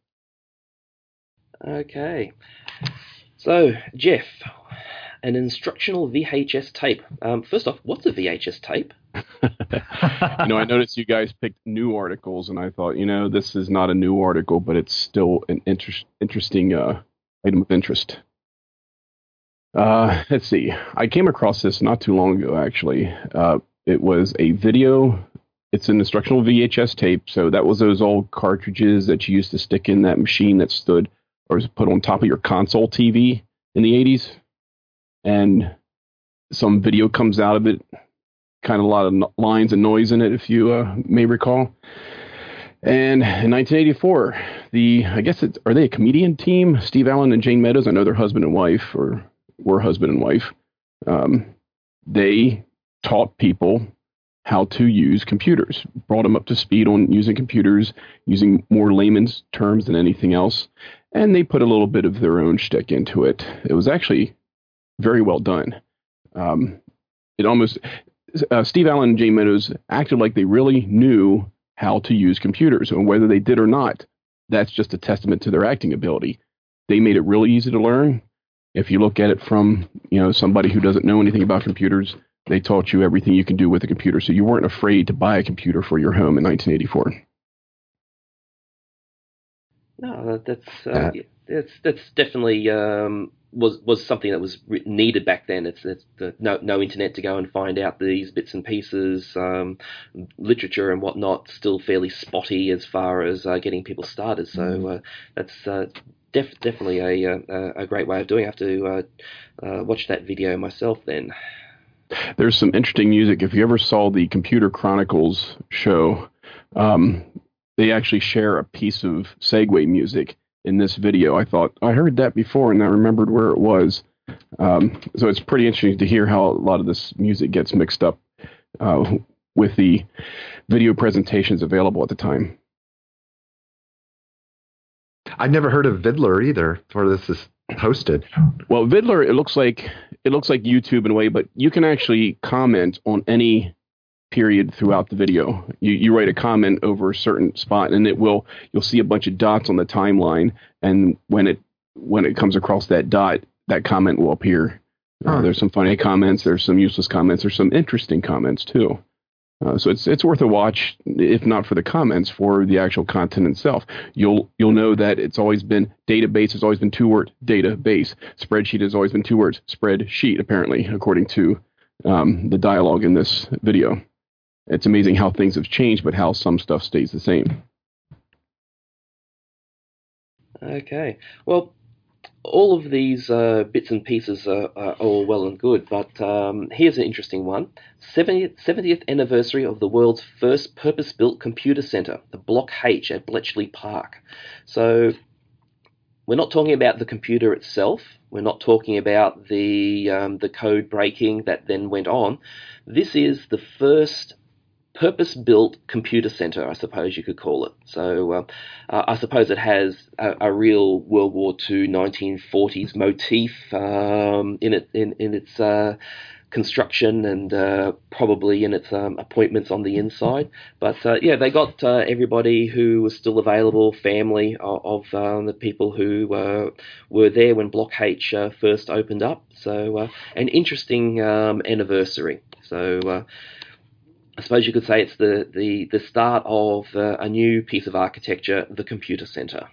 [SPEAKER 2] Okay. So, Jeff, an instructional V H S tape. Um, first off, what's a V H S tape?
[SPEAKER 6] you know, I noticed you guys picked new articles, and I thought, you know, this is not a new article, but it's still an inter- interesting uh, item of interest. Uh, let's see. I came across this not too long ago, actually. Uh, it was a video. It's an instructional V H S tape. So that was those old cartridges that you used to stick in that machine that stood or was put on top of your console T V in the eighties. And some video comes out of it, kind of a lot of no- lines and noise in it, if you uh, may recall. And in nineteen eighty-four, the I guess it's are they a comedian team? Steve Allen and Jane Meadows. I know they're husband and wife, or were husband and wife. Um, they taught people how to use computers, brought them up to speed on using computers, using more layman's terms than anything else, and they put a little bit of their own shtick into it. It was actually very well done. Um, it almost uh, Steve Allen and Jane Meadows acted like they really knew how to use computers, and whether they did or not, that's just a testament to their acting ability. They made it really easy to learn. If you look at it from, you know, somebody who doesn't know anything about computers, they taught you everything you can do with a computer, so you weren't afraid to buy a computer for your home in nineteen eighty-four.
[SPEAKER 2] No, that's uh, yeah, that's that's definitely um, was was something that was needed back then. It's, it's the, no no internet to go and find out these bits and pieces. Um, literature and whatnot still fairly spotty as far as uh, getting people started. So uh, that's uh, def- definitely a, a a great way of doing it. I have to uh, uh, watch that video myself then.
[SPEAKER 6] There's some interesting music. If you ever saw the Computer Chronicles show, um, they actually share a piece of Segway music in this video. I thought, I heard that before, and I remembered where it was. Um, so it's pretty interesting to hear how a lot of this music gets mixed up uh, with the video presentations available at the time.
[SPEAKER 5] I've never heard of Vidler either, where this is hosted.
[SPEAKER 6] Well, Vidler, it looks like it looks like YouTube in a way, but you can actually comment on any period throughout the video. You you write a comment over a certain spot, and it will you'll see a bunch of dots on the timeline, and when it when it comes across that dot, that comment will appear. Uh, huh. There's some funny comments, there's some useless comments, there's some interesting comments too. Uh, so it's it's worth a watch, if not for the comments, for the actual content itself. You'll you'll know that it's always been database has always been two words, database. Spreadsheet has always been two words, spreadsheet, apparently, according to um, the dialogue in this video. It's amazing how things have changed, but how some stuff stays the same.
[SPEAKER 2] Okay. Well, all of these uh, bits and pieces are, are all well and good, but um, here's an interesting one. seventieth, seventieth anniversary of the world's first purpose-built computer center, the Block H at Bletchley Park. So we're not talking about the computer itself. We're not talking about the um, the code breaking that then went on. This is the first purpose-built computer center, I suppose you could call it. So uh, uh, I suppose it has a, a real World War Two, nineteen forties motif um, in it in, in its uh, construction and uh, probably in its um, appointments on the inside. But uh, yeah, they got uh, everybody who was still available, family of, of um, the people who uh, were there when Block H uh, first opened up. So uh, an interesting um, anniversary. So uh, I suppose you could say it's the, the, the start of uh, a new piece of architecture, the computer center.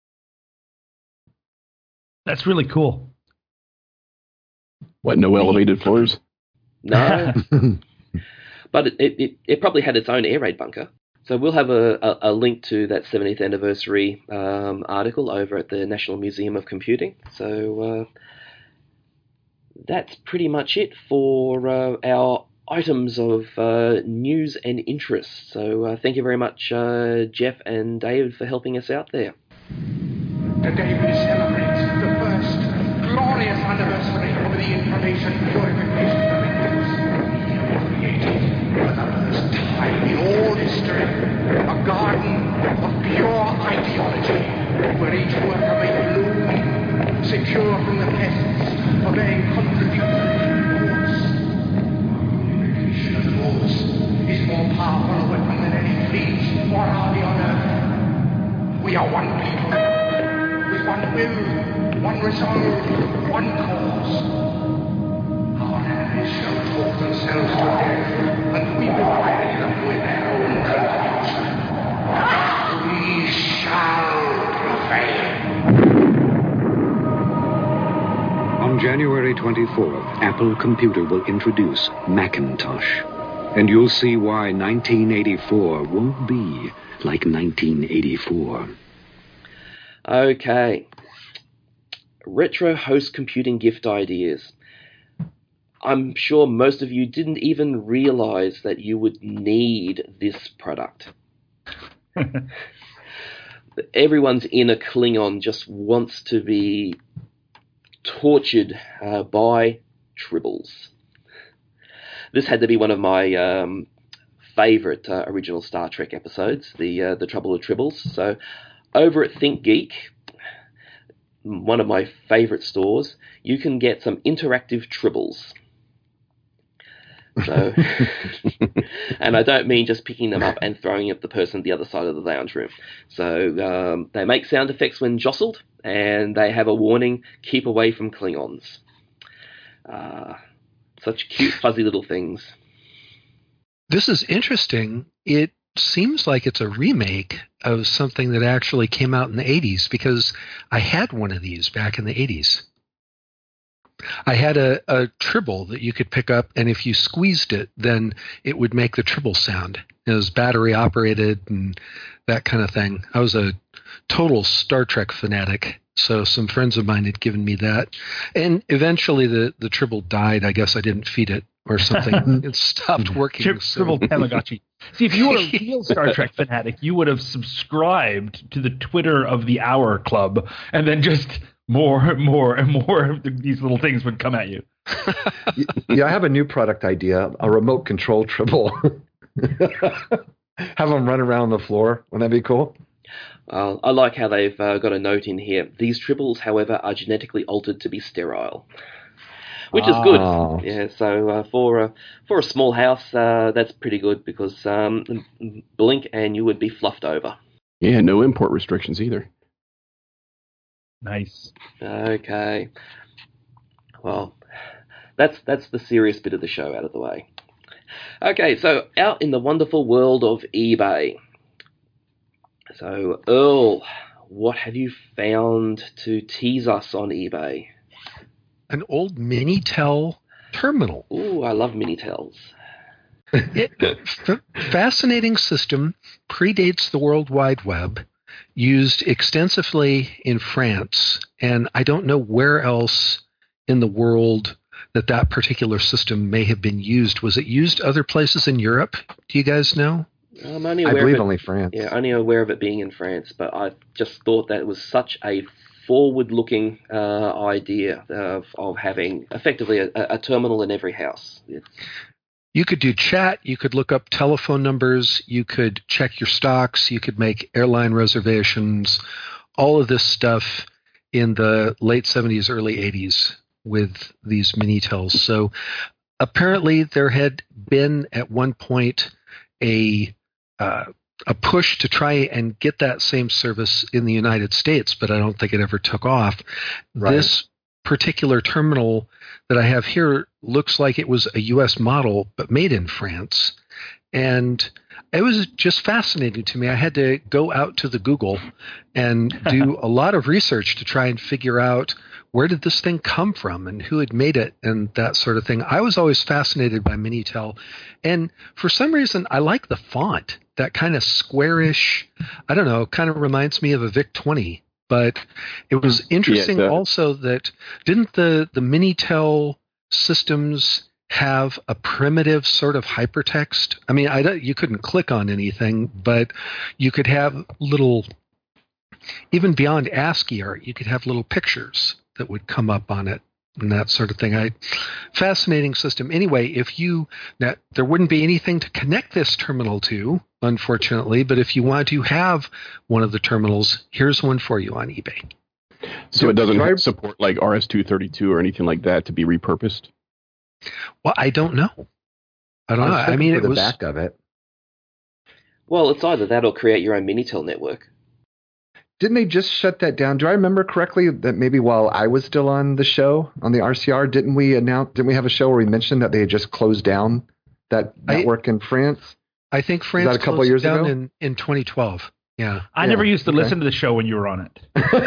[SPEAKER 1] That's really cool.
[SPEAKER 6] What, no elevated floors?
[SPEAKER 2] No. But it, it, it probably had its own air raid bunker. So we'll have a, a, a link to that seventieth anniversary um, article over at the National Museum of Computing. So uh, that's pretty much it for uh, our items of uh, news and interest. So uh, thank you very much, uh, Jeff and David, for helping us out there.
[SPEAKER 7] Today we celebrate the first glorious anniversary of the information purification directives. We have created, for the first time in all history, a garden of pure ideology, where each worker may bloom, secure from the pests, obeying contradictory laws. Purification of laws is more powerful a weapon than any fleet or army on earth. We are one people, with one will, one resolve, one cause. Our enemies shall talk themselves to death, and we will bury them with their own confusion. We shall prevail.
[SPEAKER 8] On January twenty-fourth, Apple Computer will introduce Macintosh. And you'll see why nineteen eighty-four won't be like nineteen eighty-four.
[SPEAKER 2] Okay. Retro host computing gift ideas. I'm sure most of you didn't even realize that you would need this product. Everyone's inner Klingon just wants to be tortured uh, by tribbles. This had to be one of my um, favorite uh, original Star Trek episodes, the uh, the Trouble with Tribbles. So over at ThinkGeek, one of my favorite stores, you can get some interactive tribbles. So, and I don't mean just picking them up and throwing at the person at the other side of the lounge room. So um, they make sound effects when jostled, and they have a warning: keep away from Klingons. Uh, such cute, fuzzy little things.
[SPEAKER 4] This is interesting. It seems like it's a remake of something that actually came out in the eighties, because I had one of these back in the eighties. I had a, a tribble that you could pick up, and if you squeezed it, then it would make the tribble sound. It was battery operated and that kind of thing. I was a total Star Trek fanatic, so some friends of mine had given me that. And eventually the, the tribble died. I guess I didn't feed it or something. It stopped working.
[SPEAKER 1] Tri-
[SPEAKER 4] so.
[SPEAKER 1] Tribble Tamagotchi. See, if you were a real Star Trek fanatic, you would have subscribed to the Twitter of the Hour Club, and then just more and more and more of these little things would come at you.
[SPEAKER 5] Yeah, I have a new product idea, a remote control tribble. Have them run around the floor. Wouldn't that be cool?
[SPEAKER 2] Uh, I like how they've uh, got a note in here. These tribbles, however, are genetically altered to be sterile, which is good.
[SPEAKER 5] Oh.
[SPEAKER 2] Yeah, so uh, for a for a small house, uh, that's pretty good, because um, blink and you would be fluffed over.
[SPEAKER 6] Yeah, no import restrictions either.
[SPEAKER 1] Nice.
[SPEAKER 2] Okay. Well, that's that's the serious bit of the show out of the way. Okay, so out in the wonderful world of eBay. So, Earl, what have you found to tease us on eBay?
[SPEAKER 4] An old Minitel terminal.
[SPEAKER 2] Ooh, I love Minitels.
[SPEAKER 4] It, f- fascinating system, predates the World Wide Web, used extensively in France, and I don't know where else in the world that that particular system may have been used. Was it used other places in Europe? Do you guys know?
[SPEAKER 2] I'm only
[SPEAKER 5] I
[SPEAKER 2] aware
[SPEAKER 5] believe
[SPEAKER 2] of it,
[SPEAKER 5] only France.
[SPEAKER 2] Yeah, only aware of it being in France, but I just thought that it was such a forward-looking uh, idea of, of having effectively a, a terminal in every house. It's,
[SPEAKER 4] You could do chat. You could look up telephone numbers. You could check your stocks. You could make airline reservations. All of this stuff in the late seventies, early eighties with these Minitels. So apparently there had been at one point a uh, a push to try and get that same service in the United States, but I don't think it ever took off.
[SPEAKER 5] Right.
[SPEAKER 4] This particular terminal that I have here looks like it was a U S model, but made in France. And it was just fascinating to me. I had to go out to the Google and do a lot of research to try and figure out where did this thing come from and who had made it and that sort of thing. I was always fascinated by Minitel. And for some reason, I like the font, that kind of squarish, I don't know, kind of reminds me of a V I C twenty. But it was interesting
[SPEAKER 6] Yeah, it does.
[SPEAKER 4] also that didn't the, the Minitel systems have a primitive sort of hypertext? I mean, I don't, you couldn't click on anything, but you could have little, even beyond ASCII art, you could have little pictures that would come up on it and that sort of thing. I, fascinating system. Anyway, if you, now, there wouldn't be anything to connect this terminal to, unfortunately, but if you want to have one of the terminals, here's one for you on eBay.
[SPEAKER 6] So it doesn't
[SPEAKER 5] Drive-
[SPEAKER 6] support like R S two thirty-two or anything like that to be repurposed?
[SPEAKER 4] Well, I don't know. I don't know.
[SPEAKER 5] was
[SPEAKER 4] I mean,
[SPEAKER 5] looking for
[SPEAKER 4] it
[SPEAKER 5] the
[SPEAKER 4] was.
[SPEAKER 5] back of it.
[SPEAKER 2] well, it's either that or create your own Minitel network.
[SPEAKER 5] Didn't they just shut that down? Do I remember correctly that maybe while I was still on the show on the R C R, didn't we announce? Didn't we have a show where we mentioned that they had just closed down that
[SPEAKER 4] I-
[SPEAKER 5] network in France?
[SPEAKER 4] I think France
[SPEAKER 5] that a couple
[SPEAKER 4] closed
[SPEAKER 5] years
[SPEAKER 4] it down
[SPEAKER 5] ago?
[SPEAKER 4] in, in twenty twelve. Yeah.
[SPEAKER 1] I
[SPEAKER 5] Yeah,
[SPEAKER 1] never used to
[SPEAKER 5] okay.
[SPEAKER 1] listen to the show when you were on it,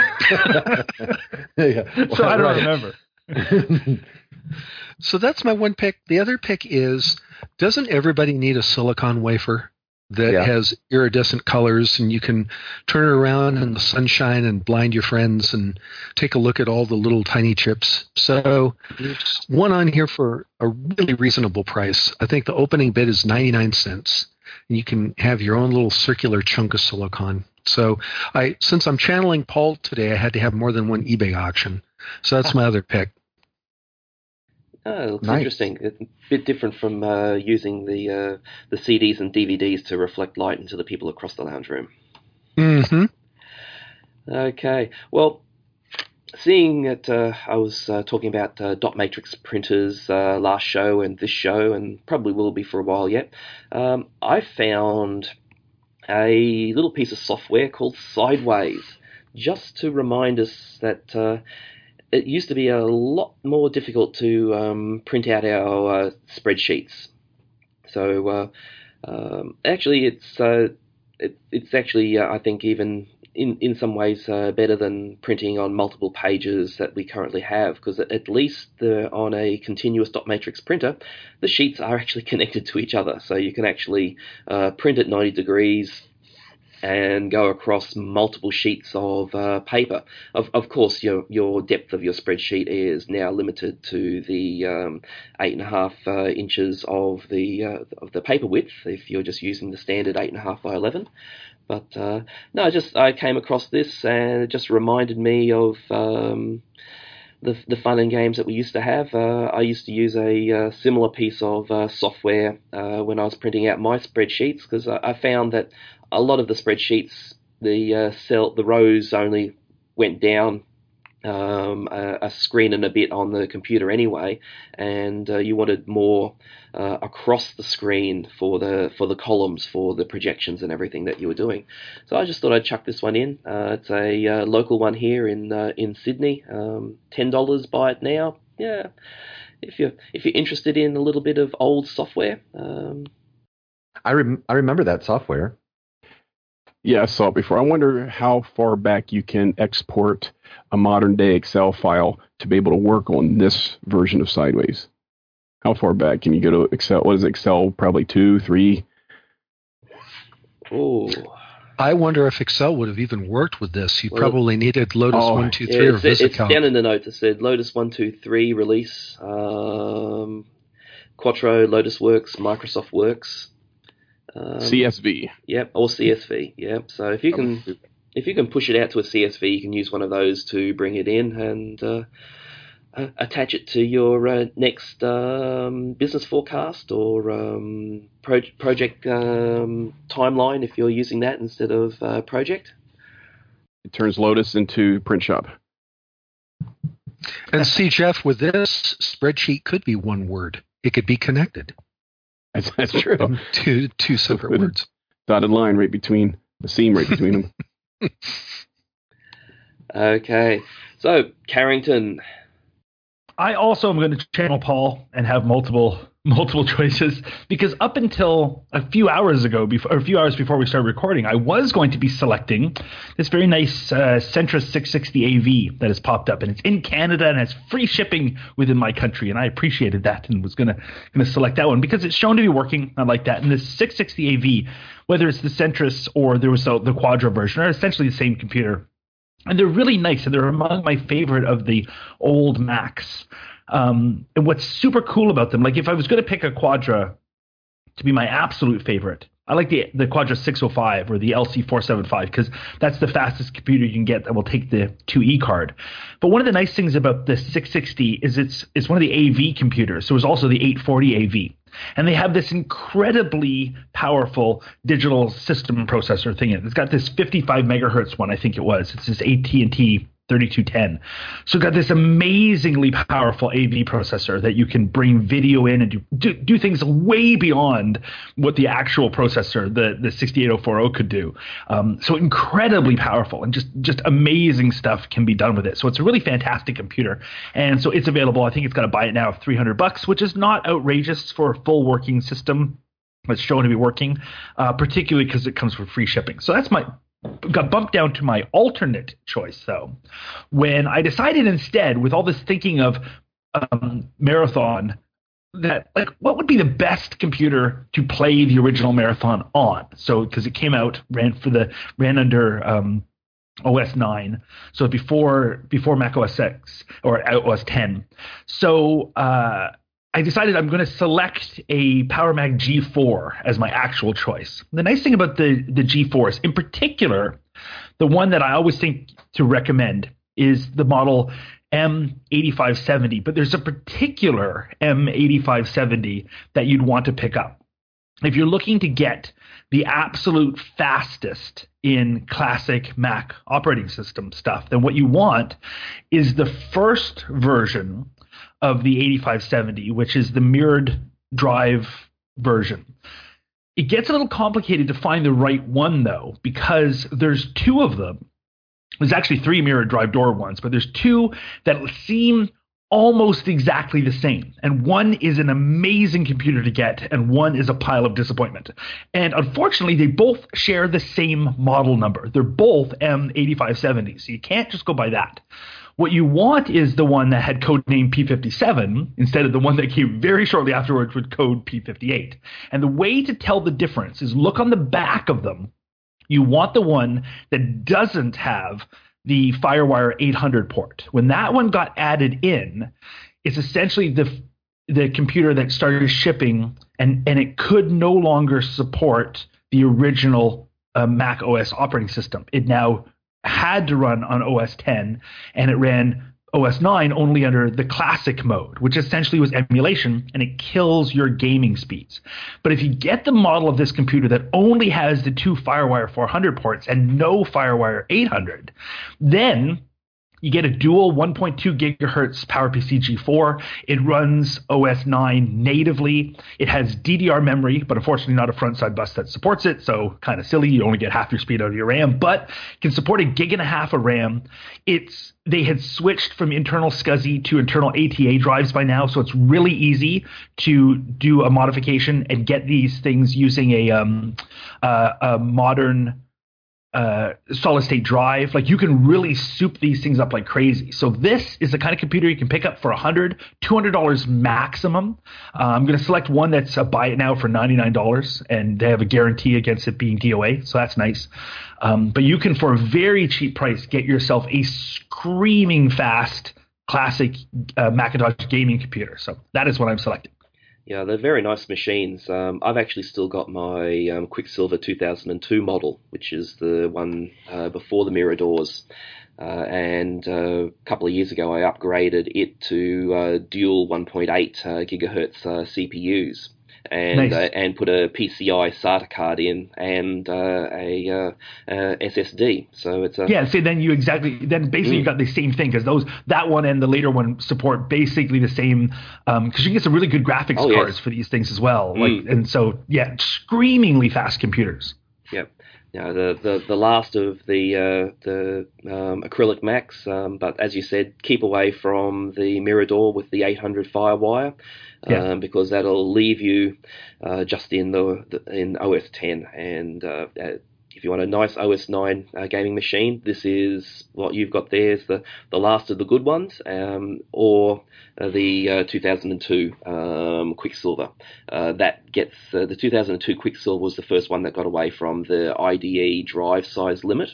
[SPEAKER 5] Yeah.
[SPEAKER 1] so I don't
[SPEAKER 5] Right.
[SPEAKER 1] remember.
[SPEAKER 4] So that's my one pick. The other pick is, doesn't everybody need a silicon wafer that
[SPEAKER 5] Yeah.
[SPEAKER 4] has iridescent colors and you can turn it around in the sunshine and blind your friends and take a look at all the little tiny chips? So there's one on here for a really reasonable price. I think the opening bid is ninety-nine cents. And you can have your own little circular chunk of silicon. So I, since I'm channeling Paul today, I had to have more than one eBay auction. So that's my other pick.
[SPEAKER 2] Oh, it's
[SPEAKER 5] Nice.
[SPEAKER 2] interesting. It's a bit different from uh, using the uh, the C Ds and D V Ds to reflect light into the people across the lounge room.
[SPEAKER 4] Mm-hmm.
[SPEAKER 2] Okay. Well, seeing that uh, I was uh, talking about uh, dot matrix printers uh, last show and this show, and probably will be for a while yet, um, I found a little piece of software called Sideways, just to remind us that uh, it used to be a lot more difficult to um, print out our uh, spreadsheets. So uh, um, actually, it's uh, it, it's actually uh, I think even in in some ways uh, better than printing on multiple pages that we currently have, because at least the, on a continuous dot matrix printer, the sheets are actually connected to each other, so you can actually uh, print at ninety degrees and go across multiple sheets of uh, paper. Of of course, your your depth of your spreadsheet is now limited to the um, eight and a half uh, inches of the uh, of the paper width if you're just using the standard eight and a half by eleven. But uh, no, just I came across this and it just reminded me of um, the the fun and games that we used to have. Uh, I used to use a uh, similar piece of uh, software uh, when I was printing out my spreadsheets, because I, I found that a lot of the spreadsheets, the uh, cell, the rows only went down um, a, a screen and a bit on the computer anyway, and uh, you wanted more uh, across the screen for the for the columns, for the projections and everything that you were doing. So I just thought I'd chuck this one in. Uh, it's a uh, local one here in uh, in Sydney. Um, Ten dollars, buy it now. Yeah, if you're if you're interested in a little bit of old software. Um,
[SPEAKER 5] I rem- I remember that software.
[SPEAKER 6] Yeah, I saw it before. I wonder how far back you can export a modern day Excel file to be able to work on this version of Sideways. How far back can you go to Excel? What is it, Excel? Probably two, three.
[SPEAKER 2] oh.
[SPEAKER 4] I wonder if Excel would have even worked with this. You
[SPEAKER 2] Well,
[SPEAKER 4] probably needed Lotus
[SPEAKER 6] oh,
[SPEAKER 4] one two
[SPEAKER 2] Yeah,
[SPEAKER 4] three or
[SPEAKER 2] it's, it's
[SPEAKER 4] VisiCalc.
[SPEAKER 2] down in the notes. It said Lotus one two three release, um, Quattro, Lotus Works, Microsoft Works. Um,
[SPEAKER 6] C S V.
[SPEAKER 2] Yep, or C S V. Yep. So if you can if you can push it out to a C S V, you can use one of those to bring it in and uh, uh, attach it to your uh, next um, business forecast or um, pro- project um, timeline if you're using that instead of uh, project.
[SPEAKER 6] It turns Lotus into print shop.
[SPEAKER 4] And see, Jeff, with this, spreadsheet could be one word. It could be connected.
[SPEAKER 6] That's, that's true.
[SPEAKER 4] Two, two separate
[SPEAKER 6] With a
[SPEAKER 4] words.
[SPEAKER 6] Dotted line right between, the seam right between them.
[SPEAKER 2] Okay, so Carrington.
[SPEAKER 1] I also am going to channel Paul and have multiple multiple choices because up until a few hours ago, before, or a few hours before we started recording, I was going to be selecting this very nice uh, Centrus six sixty A V that has popped up, and it's in Canada and has free shipping within my country, and I appreciated that and was going to going to select that one because it's shown to be working. I like that. And this six sixty A V, whether it's the Centrus or there was the, the Quadro version, are essentially the same computer. And they're really nice, and they're among my favorite of the old Macs. Um, and what's super cool about them, like if I was going to pick a Quadra to be my absolute favorite, I like the the Quadra six oh five or the L C four seventy-five because that's the fastest computer you can get that will take the two E card. But one of the nice things about the six sixty is it's it's one of the A V computers, so it's also the eight forty A V. And they have this incredibly powerful digital system processor thing in it. It's got this fifty-five megahertz one, I think it was. It's this A T and T thirty-two ten. So it's got this amazingly powerful A V processor that you can bring video in and do do, do things way beyond what the actual processor, the, the sixty-eight oh forty could do. Um, so incredibly powerful and just, just amazing stuff can be done with it. So it's a really fantastic computer. And so it's available. I think it's got to buy it now for three hundred bucks, which is not outrageous for a full working system that's shown to be working, uh, particularly because it comes with free shipping. So that's my got bumped down to my alternate choice, though, when I decided instead, with all this thinking of um, Marathon, that like what would be the best computer to play the original Marathon on? So because it came out, ran for the ran under um, O S nine, so before before Mac O S six or O S ten. So uh, I decided I'm going to select a PowerMac G four as my actual choice. The nice thing about the, the G fours, in particular, the one that I always think to recommend is the model M eighty-five seventy, but there's a particular M eighty-five seventy that you'd want to pick up. If you're looking to get the absolute fastest in classic Mac operating system stuff, then what you want is the first version of the eighty-five seventy, which is the mirrored drive version. It gets a little complicated to find the right one, though, because there's two of them. There's actually three mirrored drive door ones, but there's two that seem almost exactly the same. And one is an amazing computer to get, and one is a pile of disappointment. And unfortunately, they both share the same model number. They're both M eighty-five seventy, so you can't just go by that. What you want is the one that had code name P fifty-seven instead of the one that came very shortly afterwards with code P fifty-eight. And the way to tell the difference is look on the back of them. You want the one that doesn't have the FireWire eight hundred port. When that one got added in, it's essentially the the computer that started shipping, and, and it could no longer support the original uh, Mac O S operating system. It now had to run on O S ten, and it ran O S nine only under the classic mode, which essentially was emulation, and it kills your gaming speeds. But if you get the model of this computer that only has the two FireWire four hundred ports and no FireWire eight hundred, then you get a dual one point two gigahertz PowerPC G four. It runs O S nine natively. It has D D R memory, but unfortunately not a front-side bus that supports it, so kind of silly. You only get half your speed out of your RAM, but can support a gig and a half of RAM. It's They had switched from internal SCSI to internal A T A drives by now, so it's really easy to do a modification and get these things using a, um, uh, a modern Uh, solid state drive. Like you can really soup these things up like crazy. So this is the kind of computer you can pick up for one hundred dollars, two hundred dollars maximum. Uh, I'm going to select one that's a buy it now for ninety-nine dollars, and they have a guarantee against it being D O A, so that's nice. Um, but you can, for a very cheap price, get yourself a screaming fast classic uh, Macintosh gaming computer. So that is what I'm selecting.
[SPEAKER 2] Yeah, they're very nice machines. Um, I've actually still got my um, Quicksilver two thousand two model, which is the one uh, before the Miradors. Uh, and uh, a couple of years ago, I upgraded it to uh, dual one point eight uh, gigahertz uh, C P Us. And
[SPEAKER 1] Nice.
[SPEAKER 2] uh, and put a P C I SATA card in and uh, a uh, uh, S S D. So it's a
[SPEAKER 1] Yeah, so then you exactly then basically
[SPEAKER 2] Mm.
[SPEAKER 1] you got the same thing because those that one and the later one support basically the same because you can get some really good graphics
[SPEAKER 2] Oh, yes.
[SPEAKER 1] cards for these things as well. Like
[SPEAKER 2] Mm.
[SPEAKER 1] and so yeah, screamingly fast computers.
[SPEAKER 2] Yep. Now the, the, the last of the uh, the um, acrylic Macs, um, but as you said, keep away from the Mirador with the eight hundred Firewire, um,
[SPEAKER 1] Yeah.
[SPEAKER 2] because that'll leave you uh, just in the, the in O S ten. And uh, uh, if you want a nice O S nine uh, gaming machine, this is what you've got there is the, the last of the good ones, um, or uh, the uh, two thousand two um, Quicksilver. Uh, that gets uh, the two thousand two Quicksilver was the first one that got away from the I D E drive size limit.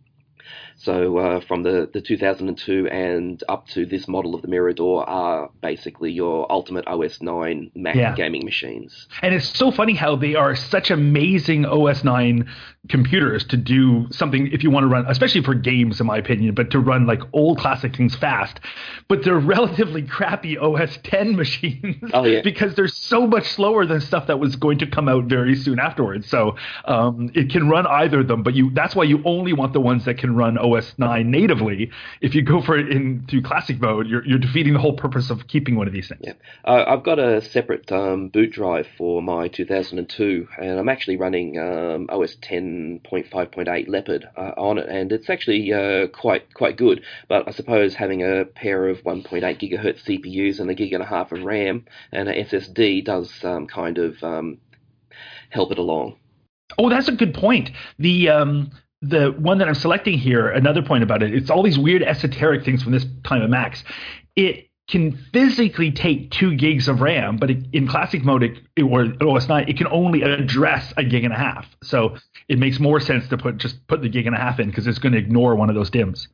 [SPEAKER 2] So uh, from the, the two thousand two and up to this model of the Mirador are basically your ultimate O S nine Mac
[SPEAKER 1] Yeah.
[SPEAKER 2] gaming machines.
[SPEAKER 1] And it's so funny how they are such amazing O S nine computers to do something if you want to run, especially for games, in my opinion, but to run like old classic things fast. But they're relatively crappy O S ten machines
[SPEAKER 2] Oh, yeah.
[SPEAKER 1] because they're so much slower than stuff that was going to come out very soon afterwards. So um, it can run either of them, but you that's why you only want the ones that can run O S nine natively. If you go for it into classic mode, you're, you're defeating the whole purpose of keeping one of these things.
[SPEAKER 2] Yeah, uh, I've got a separate um, boot drive for my two thousand two, and I'm actually running um, O S ten point five point eight Leopard uh, on it, and it's actually uh, quite quite good. But I suppose having a pair of one point eight gigahertz C P Us and a gig and a half of RAM and a S S D does um, kind of um, help it along.
[SPEAKER 1] Oh, that's a good point. The um, the one that I'm selecting here, another point about it, it's all these weird esoteric things from this time of Macs. It can physically take two gigs of RAM, but it, in classic mode it, it, or O S nine, it can only address a gig and a half. So it makes more sense to put just put the gig and a half in because it's going to ignore one of those D I Ms.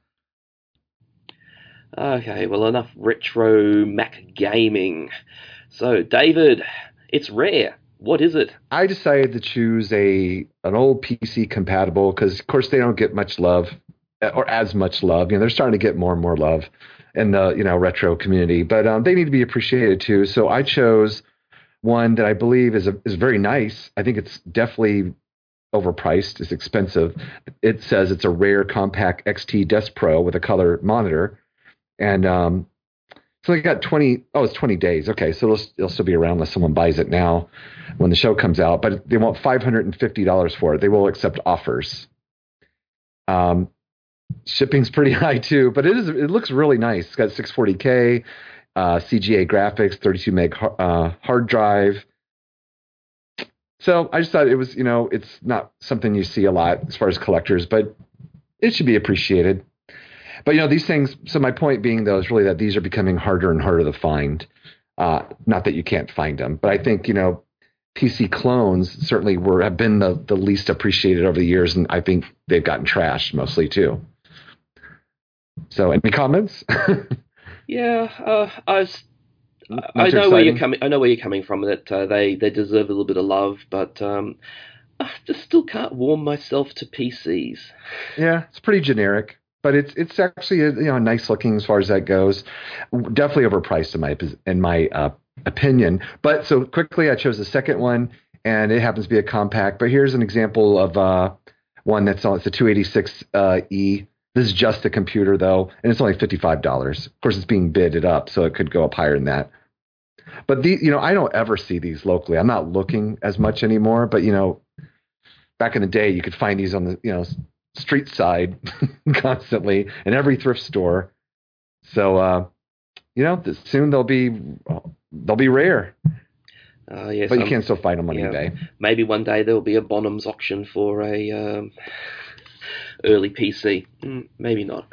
[SPEAKER 2] Okay, well, enough retro Mac gaming. So, David, it's rare. What is it?
[SPEAKER 5] I decided to choose a an old P C compatible because, of course, they don't get much love or as much love. You know, they're starting to get more and more love in the you know retro community, but um, they need to be appreciated too. So I chose one that I believe is a, is very nice. I think it's definitely overpriced. It's expensive. It says it's a rare compact X T Desk Pro with a color monitor, and um, so they got twenty. Oh, it's twenty days. Okay, so it'll, it'll still be around unless someone buys it now when the show comes out. But they want five hundred and fifty dollars for it. They will accept offers. Um, shipping's pretty high too, but it is. It looks really nice. It's got six forty K, uh, C G A graphics, thirty-two meg uh, hard drive. So I just thought it was, you know, it's not something you see a lot as far as collectors, but it should be appreciated. But, you know, these things, so my point being, though, is really that these are becoming harder and harder to find. Uh, not that you can't find them, but I think, you know, P C clones certainly were have been the, the least appreciated over the years, and I think they've gotten trashed mostly, too. So any comments?
[SPEAKER 2] Yeah, uh, I was,
[SPEAKER 5] Not
[SPEAKER 2] I
[SPEAKER 5] too
[SPEAKER 2] know where you're
[SPEAKER 5] exciting?
[SPEAKER 2] coming. I know where you're coming from. That uh, they they deserve a little bit of love, but um, I just still can't warm myself to P Cs.
[SPEAKER 5] Yeah, it's pretty generic, but it's it's actually you know nice looking as far as that goes. Definitely overpriced in my in my uh, opinion. But so quickly, I chose the second one, and it happens to be a compact. But here's an example of uh, one that's on. It's a two eighty-six uh, E. This is just a computer though, and it's only fifty-five dollars. Of course, it's being bidded up, so it could go up higher than that. But the you know I don't ever see these locally. I'm not looking as much anymore. But you know, back in the day, you could find these on the you know street side constantly in every thrift store. So uh, you know, soon they'll be they'll be rare.
[SPEAKER 2] Uh, yes,
[SPEAKER 5] But you
[SPEAKER 2] um,
[SPEAKER 5] can still find them on
[SPEAKER 2] yeah.
[SPEAKER 5] eBay.
[SPEAKER 2] Maybe one day there will be a Bonhams auction for a um, early P C. Mm, maybe not.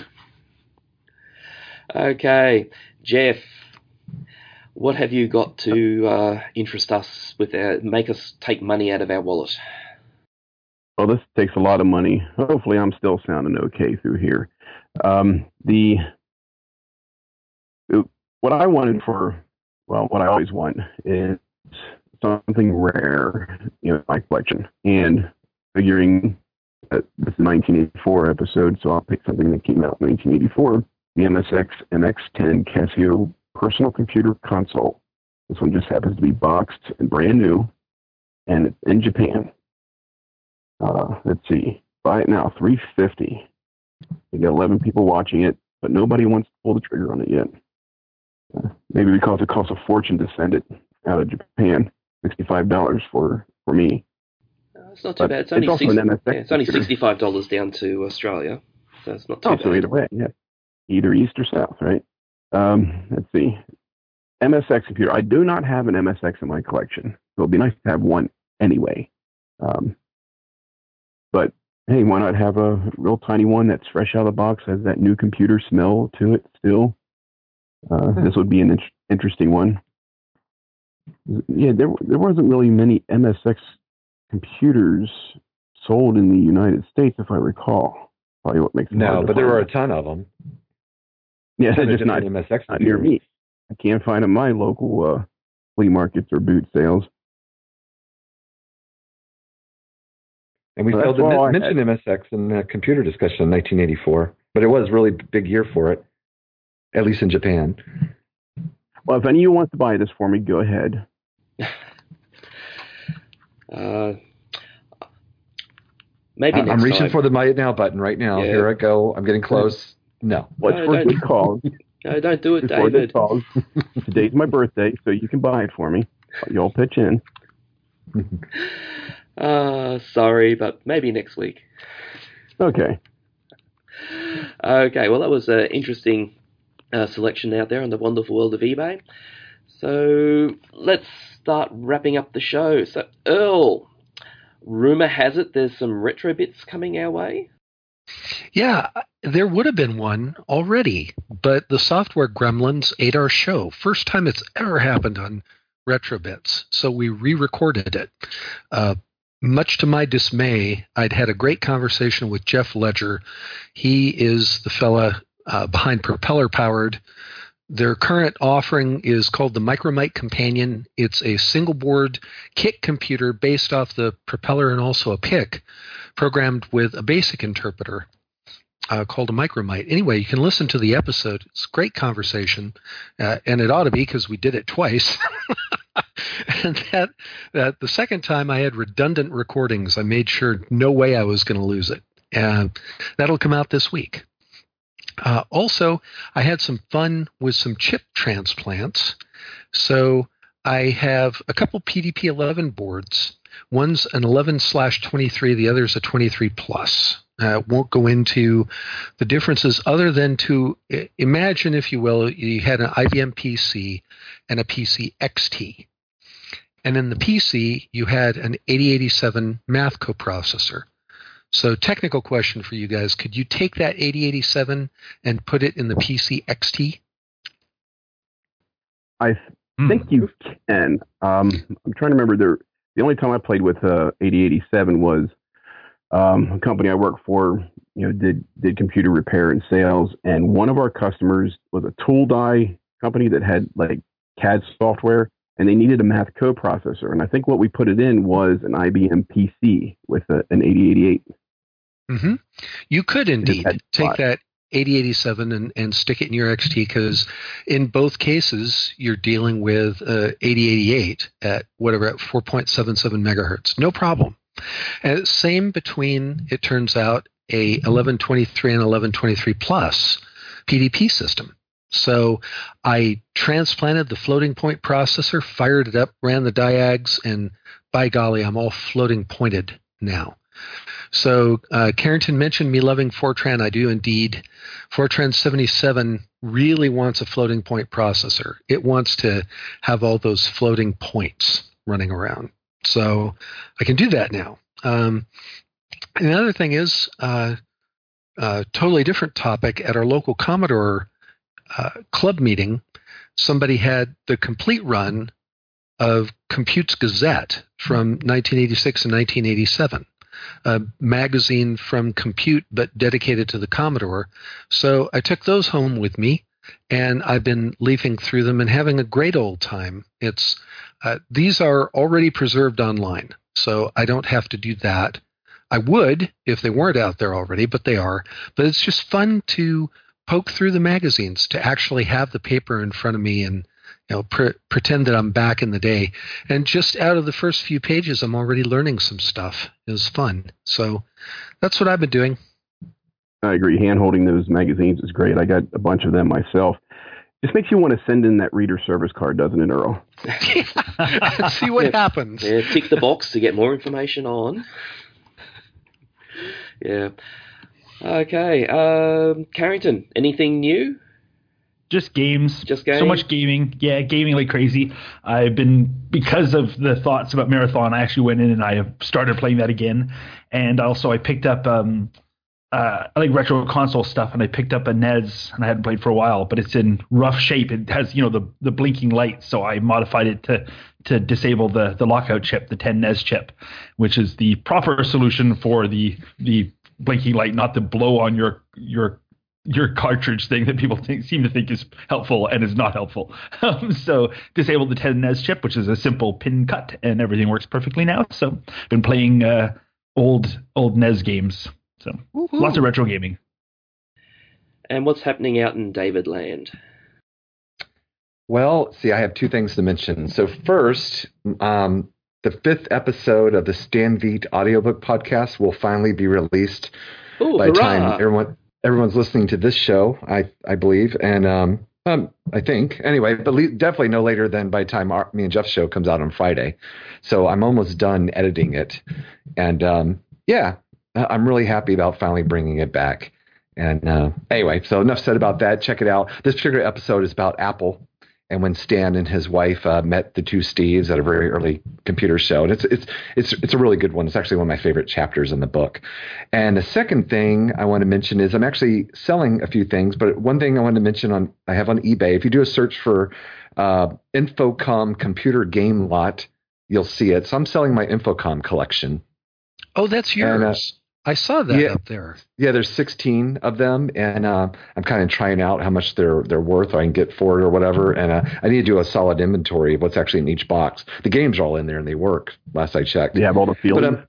[SPEAKER 2] Okay, Jeff, what have you got to uh, interest us with our, make us take money out of our wallet?
[SPEAKER 6] Well, this takes a lot of money. Hopefully, I'm still sounding okay through here. Um, the what I wanted for well, what I always want is something rare, you know, in my collection. And figuring that this is a nineteen eighty-four episode, so I'll pick something that came out in nineteen eighty-four, the M S X M X ten Casio personal computer console. This one just happens to be boxed and brand new, and it's in Japan. Uh, let's see, buy it now, three hundred fifty dollars. You got eleven people watching it, but nobody wants to pull the trigger on it yet. Uh, maybe because it costs a fortune to send it out of Japan, sixty-five dollars for, for me.
[SPEAKER 2] Uh, it's not too
[SPEAKER 6] But
[SPEAKER 2] bad. It's only,
[SPEAKER 6] also
[SPEAKER 2] six,
[SPEAKER 6] an M S X
[SPEAKER 2] yeah, it's only
[SPEAKER 6] computer.
[SPEAKER 2] sixty-five dollars down to Australia, so it's not too
[SPEAKER 6] Oh,
[SPEAKER 2] bad.
[SPEAKER 6] so either way, yeah. Either east or south, right? Um, let's see. M S X computer. I do not have an M S X in my collection, so it'd be nice to have one anyway. Um, but hey, why not have a real tiny one that's fresh out of the box, has that new computer smell to it still? Uh, this would be an in- interesting one. Yeah, there there wasn't really many M S X computers sold in the United States, if I recall. Probably what makes it hard
[SPEAKER 5] No,
[SPEAKER 6] to
[SPEAKER 5] but there
[SPEAKER 6] find.
[SPEAKER 5] were a ton of them.
[SPEAKER 6] Yeah,
[SPEAKER 5] Ton of
[SPEAKER 6] just not,
[SPEAKER 5] different M S X
[SPEAKER 6] not near
[SPEAKER 5] computers.
[SPEAKER 6] me. I can't find them in my local uh, flea markets or boot sales.
[SPEAKER 5] And we
[SPEAKER 6] Well,
[SPEAKER 5] failed to
[SPEAKER 6] that's all I
[SPEAKER 5] men- mention M S X in the computer discussion in nineteen eighty-four, but it was a really big year for it, at least in Japan.
[SPEAKER 6] Well, if any of you want to buy this for me, go ahead.
[SPEAKER 2] Uh, maybe
[SPEAKER 5] I-
[SPEAKER 2] next
[SPEAKER 5] I'm reaching
[SPEAKER 2] time.
[SPEAKER 5] for the buy it now button right now.
[SPEAKER 2] Yeah.
[SPEAKER 5] Here I go. I'm getting close. No.
[SPEAKER 6] Well, it's
[SPEAKER 2] No,
[SPEAKER 6] for a
[SPEAKER 2] don't-
[SPEAKER 6] good cause.
[SPEAKER 2] No, don't do it,
[SPEAKER 6] It's for a good
[SPEAKER 2] David.
[SPEAKER 6] cause. Today's my birthday, so you can buy it for me. Y'all pitch in.
[SPEAKER 2] Uh, sorry, but maybe next week.
[SPEAKER 6] Okay.
[SPEAKER 2] Okay, well, that was an interesting uh, selection out there on the wonderful world of eBay. So let's start wrapping up the show. So, Earl, rumor has it there's some retro bits coming our way.
[SPEAKER 4] Yeah, there would have been one already, but the software gremlins ate our show. First time it's ever happened on Retrobits, so we re-recorded it. Uh, much to my dismay, I'd had a great conversation with Jeff Ledger. He is the fella uh, behind Propeller Powered. Their current offering is called the Micromite Companion. It's a single board kit computer based off the Propeller and also a P I C, programmed with a BASIC interpreter uh, called a Micromite. Anyway, you can listen to the episode. It's a great conversation, uh, and it ought to be because we did it twice. And that, that the second time I had redundant recordings. I made sure no way I was going to lose it. And that'll come out this week. Uh, also, I had some fun with some chip transplants. So I have a couple P D P eleven boards. One's an eleven slash twenty-three, the other's a twenty-three plus. Uh, won't go into the differences other than to i- imagine, if you will, you had an I B M P C and a P C X T. And in the P C, you had an eighty eighty-seven math coprocessor. So technical question for you guys, could you take that eighty eighty-seven and put it in the P C X T?
[SPEAKER 6] I
[SPEAKER 1] Hmm.
[SPEAKER 6] think you can. Um, I'm trying to remember. The, the only time I played with uh, eighty eighty-seven was um, a company I worked for, you know, did, did computer repair and sales. And one of our customers was a tool die company that had like C A D software, and they needed a math coprocessor. And I think what we put it in was an I B M P C with a, an eighty eighty-eight.
[SPEAKER 4] Mm-hmm. You could indeed
[SPEAKER 6] had
[SPEAKER 4] take
[SPEAKER 6] five.
[SPEAKER 4] that eighty eighty-seven and, and stick it in your X T, because in both cases you're dealing with uh, eighty eighty-eight at whatever, at four point seven seven megahertz. No problem. And same between, it turns out, a eleven twenty-three and eleven twenty-three plus P D P system. So I transplanted the floating point processor, fired it up, ran the diags, and by golly, I'm all floating pointed now. So uh, Carrington mentioned me loving Fortran. I do indeed. Fortran seventy-seven really wants a floating point processor. It wants to have all those floating points running around. So I can do that now. Um, and the other thing is, uh, uh, totally different topic, at our local Commodore uh, club meeting, somebody had the complete run of Compute's Gazette from nineteen eighty-six and nineteen eighty-seven. A magazine from Compute, but dedicated to the Commodore. So I took those home with me. and I've been leafing through them and having a great old time. It's uh, these are already preserved online, so I don't have to do that. I would if they weren't out there already, but they are. But it's just fun to poke through the magazines, to actually have the paper in front of me and you know pre- pretend that I'm back in the day. And just out of the first few pages, I'm already learning some stuff. It was fun. So that's what I've been doing.
[SPEAKER 6] I agree. Hand holding those magazines is great. I got a bunch of them myself. Just makes you want to send in that reader service card, doesn't it, Earl?
[SPEAKER 4] See what
[SPEAKER 2] yeah.
[SPEAKER 4] happens.
[SPEAKER 2] Yeah, tick the box to get more information on. Yeah. Okay. Um, Carrington, anything new?
[SPEAKER 1] Just games.
[SPEAKER 2] Just games?
[SPEAKER 1] So much gaming. Yeah, gaming like crazy. I've been, because of the thoughts about Marathon, I actually went in and I have started playing that again. And also I picked up, um, uh, I like retro console stuff, and I picked up a N E S, and I hadn't played for a while, but it's in rough shape. It has, you know, the, the blinking light, so I modified it to to disable the, the lockout chip, the ten N E S chip, which is the proper solution for the the blinking light, not the blow on your your your cartridge thing that people think, seem to think is helpful and is not helpful. Um, so disabled the ten N E S chip, which is a simple pin cut, and everything works perfectly now. So been playing uh, old old N E S games. So
[SPEAKER 4] Woo-hoo.
[SPEAKER 1] Lots of retro gaming.
[SPEAKER 2] And what's happening out in David Land?
[SPEAKER 5] Well, see, I have two things to mention. So first, um, the fifth episode of the Stan Veet audiobook podcast will finally be released
[SPEAKER 2] Ooh,
[SPEAKER 5] by the
[SPEAKER 2] hurrah.
[SPEAKER 5] time everyone everyone's listening to this show, I I believe, and um, um I think anyway, but le- definitely no later than by the time our, me and Jeff's show comes out on Friday. So I'm almost done editing it, and um, yeah. I'm really happy about finally bringing it back. And uh, anyway, so enough said about that. Check it out. This particular episode is about Apple and when Stan and his wife uh, met the two Steves at a very early computer show. And it's it's it's it's a really good one. It's actually one of my favorite chapters in the book. And the second thing I want to mention is I'm actually selling a few things, but one thing I wanted to mention on I have on eBay. If you do a search for uh, Infocom computer game lot, you'll see it. So I'm selling my Infocom collection.
[SPEAKER 4] Oh, that's yours.
[SPEAKER 5] And, uh,
[SPEAKER 4] I saw that
[SPEAKER 5] yeah.
[SPEAKER 4] up there.
[SPEAKER 5] Yeah, there's sixteen of them, and uh, I'm kind of trying out how much they're they're worth, or I can get for it or whatever. And uh, I need to do a solid inventory of what's actually in each box. The games are all in there, and they work. Last I checked,
[SPEAKER 6] You have all the fields.
[SPEAKER 5] But um,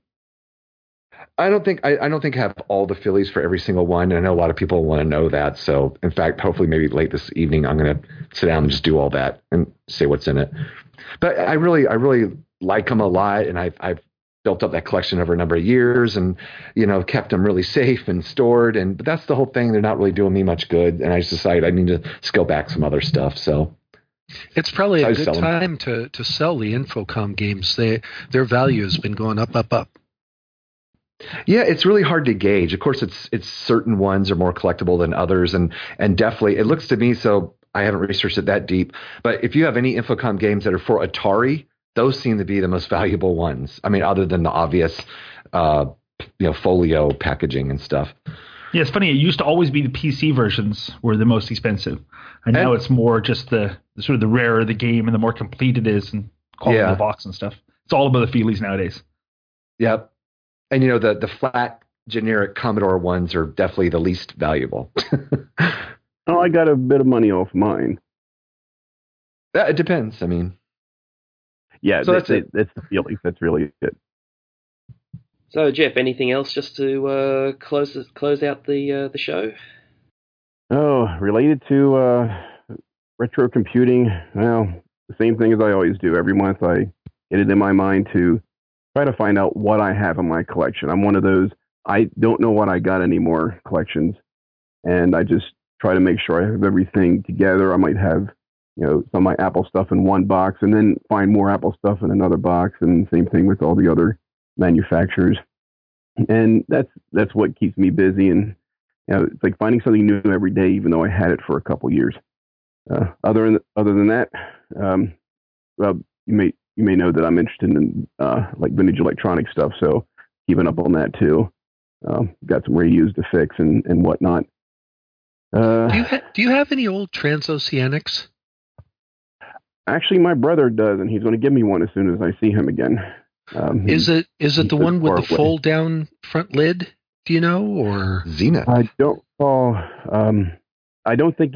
[SPEAKER 5] I don't think I, I don't think I have all the Phillies for every single one. And I know a lot of people want to know that. So, in fact, hopefully, maybe late this evening, I'm going to sit down and just do all that and say what's in it. But I really, I really like them a lot, and I've I've built up that collection over a number of years, and you know, kept them really safe and stored. And but that's the whole thing. They're not really doing me much good, and I just decided I need to scale back some other stuff. So
[SPEAKER 4] it's probably
[SPEAKER 5] I
[SPEAKER 4] a
[SPEAKER 5] was
[SPEAKER 4] good
[SPEAKER 5] selling.
[SPEAKER 4] time to to sell the Infocom games. They their value has been going up, up, up.
[SPEAKER 5] Yeah, it's really hard to gauge. Of course, it's it's certain ones are more collectible than others, and and definitely it looks to me. So I haven't researched it that deep, but if you have any Infocom games that are for Atari, those seem to be the most valuable ones. I mean, other than the obvious, uh, you know, folio packaging and stuff.
[SPEAKER 1] Yeah, it's funny. It used to always be the P C versions were the most expensive, and, and now it's more just the, the sort of the rarer the game and the more complete it is and quality
[SPEAKER 5] yeah.
[SPEAKER 1] of the box and stuff. It's all about the feelies nowadays.
[SPEAKER 5] Yep. And, you know, the, the flat generic Commodore ones are definitely the least valuable.
[SPEAKER 6] Oh, I got a bit of money off mine.
[SPEAKER 5] It depends. I mean,
[SPEAKER 6] yeah,
[SPEAKER 5] so
[SPEAKER 6] that's,
[SPEAKER 5] that's
[SPEAKER 6] it. That's the feeling. That's really it.
[SPEAKER 2] So, Jeff, anything else just to uh, close close out the uh, the show?
[SPEAKER 6] Oh, related to uh, retro computing, well, the same thing as I always do. Every month I get it in my mind to try to find out what I have in my collection. I'm one of those, I don't know what I got anymore collections. And I just try to make sure I have everything together. I might have, you know, some of my Apple stuff in one box and then find more Apple stuff in another box. And same thing with all the other manufacturers. And that's that's what keeps me busy. And you know, it's like finding something new every day, even though I had it for a couple years. Uh, other than other than that, um, well, you may you may know that I'm interested in uh, like vintage electronic stuff, so keeping up on that too. Um, got some radios to fix and and whatnot. Uh,
[SPEAKER 4] Do you ha- do you have any old transoceanics?
[SPEAKER 6] Actually, my brother does, and he's going to give me one as soon as I see him again. Um,
[SPEAKER 4] Is it is it the
[SPEAKER 6] lives
[SPEAKER 4] one with
[SPEAKER 6] far
[SPEAKER 4] the
[SPEAKER 6] away.
[SPEAKER 4] fold down front lid? Do you know, or
[SPEAKER 5] Zenith.
[SPEAKER 6] I don't recall. Um, I don't think it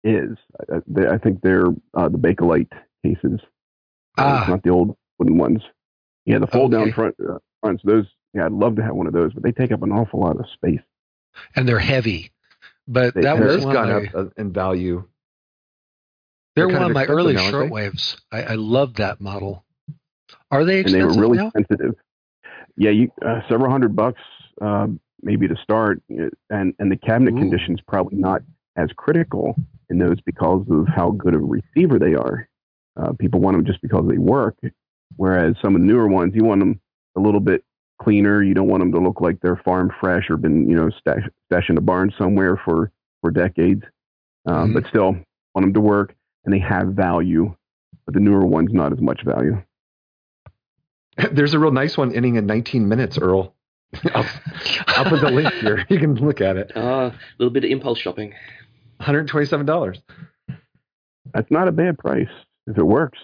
[SPEAKER 6] is. I, they, I think they're uh, the Bakelite cases. Uh,
[SPEAKER 4] Ah.
[SPEAKER 6] It's not the old wooden ones. Yeah, the fold
[SPEAKER 4] Okay.
[SPEAKER 6] down front uh, fronts. Those. Yeah, I'd love to have one of those, but they take up an awful lot of space.
[SPEAKER 4] And they're heavy. But
[SPEAKER 6] They-
[SPEAKER 4] that
[SPEAKER 5] And
[SPEAKER 4] was
[SPEAKER 5] those
[SPEAKER 4] one
[SPEAKER 5] gone
[SPEAKER 4] of my,
[SPEAKER 5] up uh, in value.
[SPEAKER 4] they're
[SPEAKER 5] They're
[SPEAKER 4] one
[SPEAKER 5] kind
[SPEAKER 4] of
[SPEAKER 5] of
[SPEAKER 4] my
[SPEAKER 5] expensive
[SPEAKER 4] early
[SPEAKER 5] now, aren't they?
[SPEAKER 4] shortwaves. I, I loved that model. Are they
[SPEAKER 6] And they
[SPEAKER 4] expensive
[SPEAKER 6] were really
[SPEAKER 4] now?
[SPEAKER 6] sensitive. Yeah, you uh, several hundred bucks uh, maybe to start, uh, and and the cabinet
[SPEAKER 5] Ooh.
[SPEAKER 6] condition's probably not as critical in those because of how good of a receiver they are. Uh, people want them just because they work, whereas some of the newer ones, you want them a little bit cleaner. You don't want them to look like they're farm fresh or been, you know, stash, stashed in a barn somewhere for, for decades. Um,
[SPEAKER 4] Mhm.
[SPEAKER 6] But still, want them to work, and they have value. But the newer ones, not as much value.
[SPEAKER 5] There's a real nice one ending in nineteen minutes, Earl. I'll, I'll put the link here. You can look at it.
[SPEAKER 2] Ah, a little bit of impulse shopping.
[SPEAKER 5] one hundred twenty-seven dollars.
[SPEAKER 6] That's not a bad price if it works.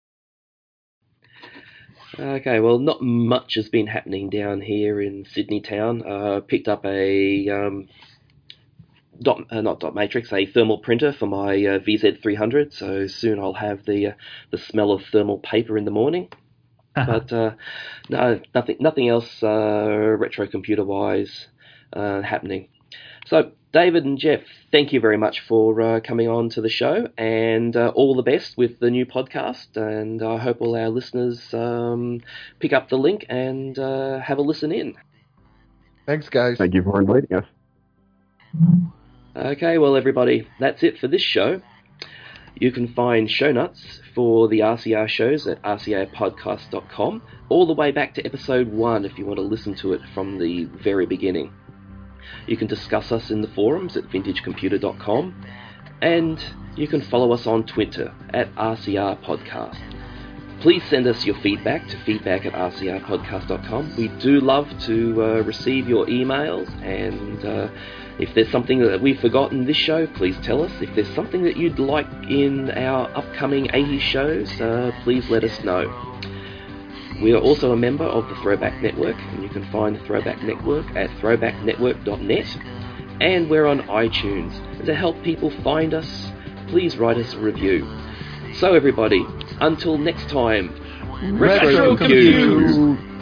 [SPEAKER 2] Okay, well, not much has been happening down here in Sydney town. Uh, picked up a um, dot, uh, not dot matrix, a thermal printer for my uh, V Z three hundred. So soon I'll have the uh, the smell of thermal paper in the morning. But uh, no, nothing, nothing else uh, retro computer wise uh, happening. So David and Jeff, thank you very much for uh, coming on to the show, and uh, all the best with the new podcast. And I hope all our listeners um, pick up the link and uh, have a listen in.
[SPEAKER 5] Thanks, guys.
[SPEAKER 6] Thank you for inviting us.
[SPEAKER 2] Okay, well, everybody, that's it for this show. You can find show notes for the R C R shows at r c a podcast dot com, all the way back to episode one if you want to listen to it from the very beginning. You can discuss us in the forums at vintage computer dot com, and you can follow us on Twitter at R C R Podcast. Please send us your feedback to feedback at r c r podcast dot com. We do love to uh, receive your emails, and uh, if there's something that we've forgotten this show, please tell us. If there's something that you'd like in our upcoming eighties shows, uh, please let us know. We are also a member of the Throwback Network, and you can find the Throwback Network at throwback network dot net, and we're on iTunes. And to help people find us, please write us a review. So everybody, until next time, Retro
[SPEAKER 4] Retro
[SPEAKER 2] Compute!
[SPEAKER 4] Compute!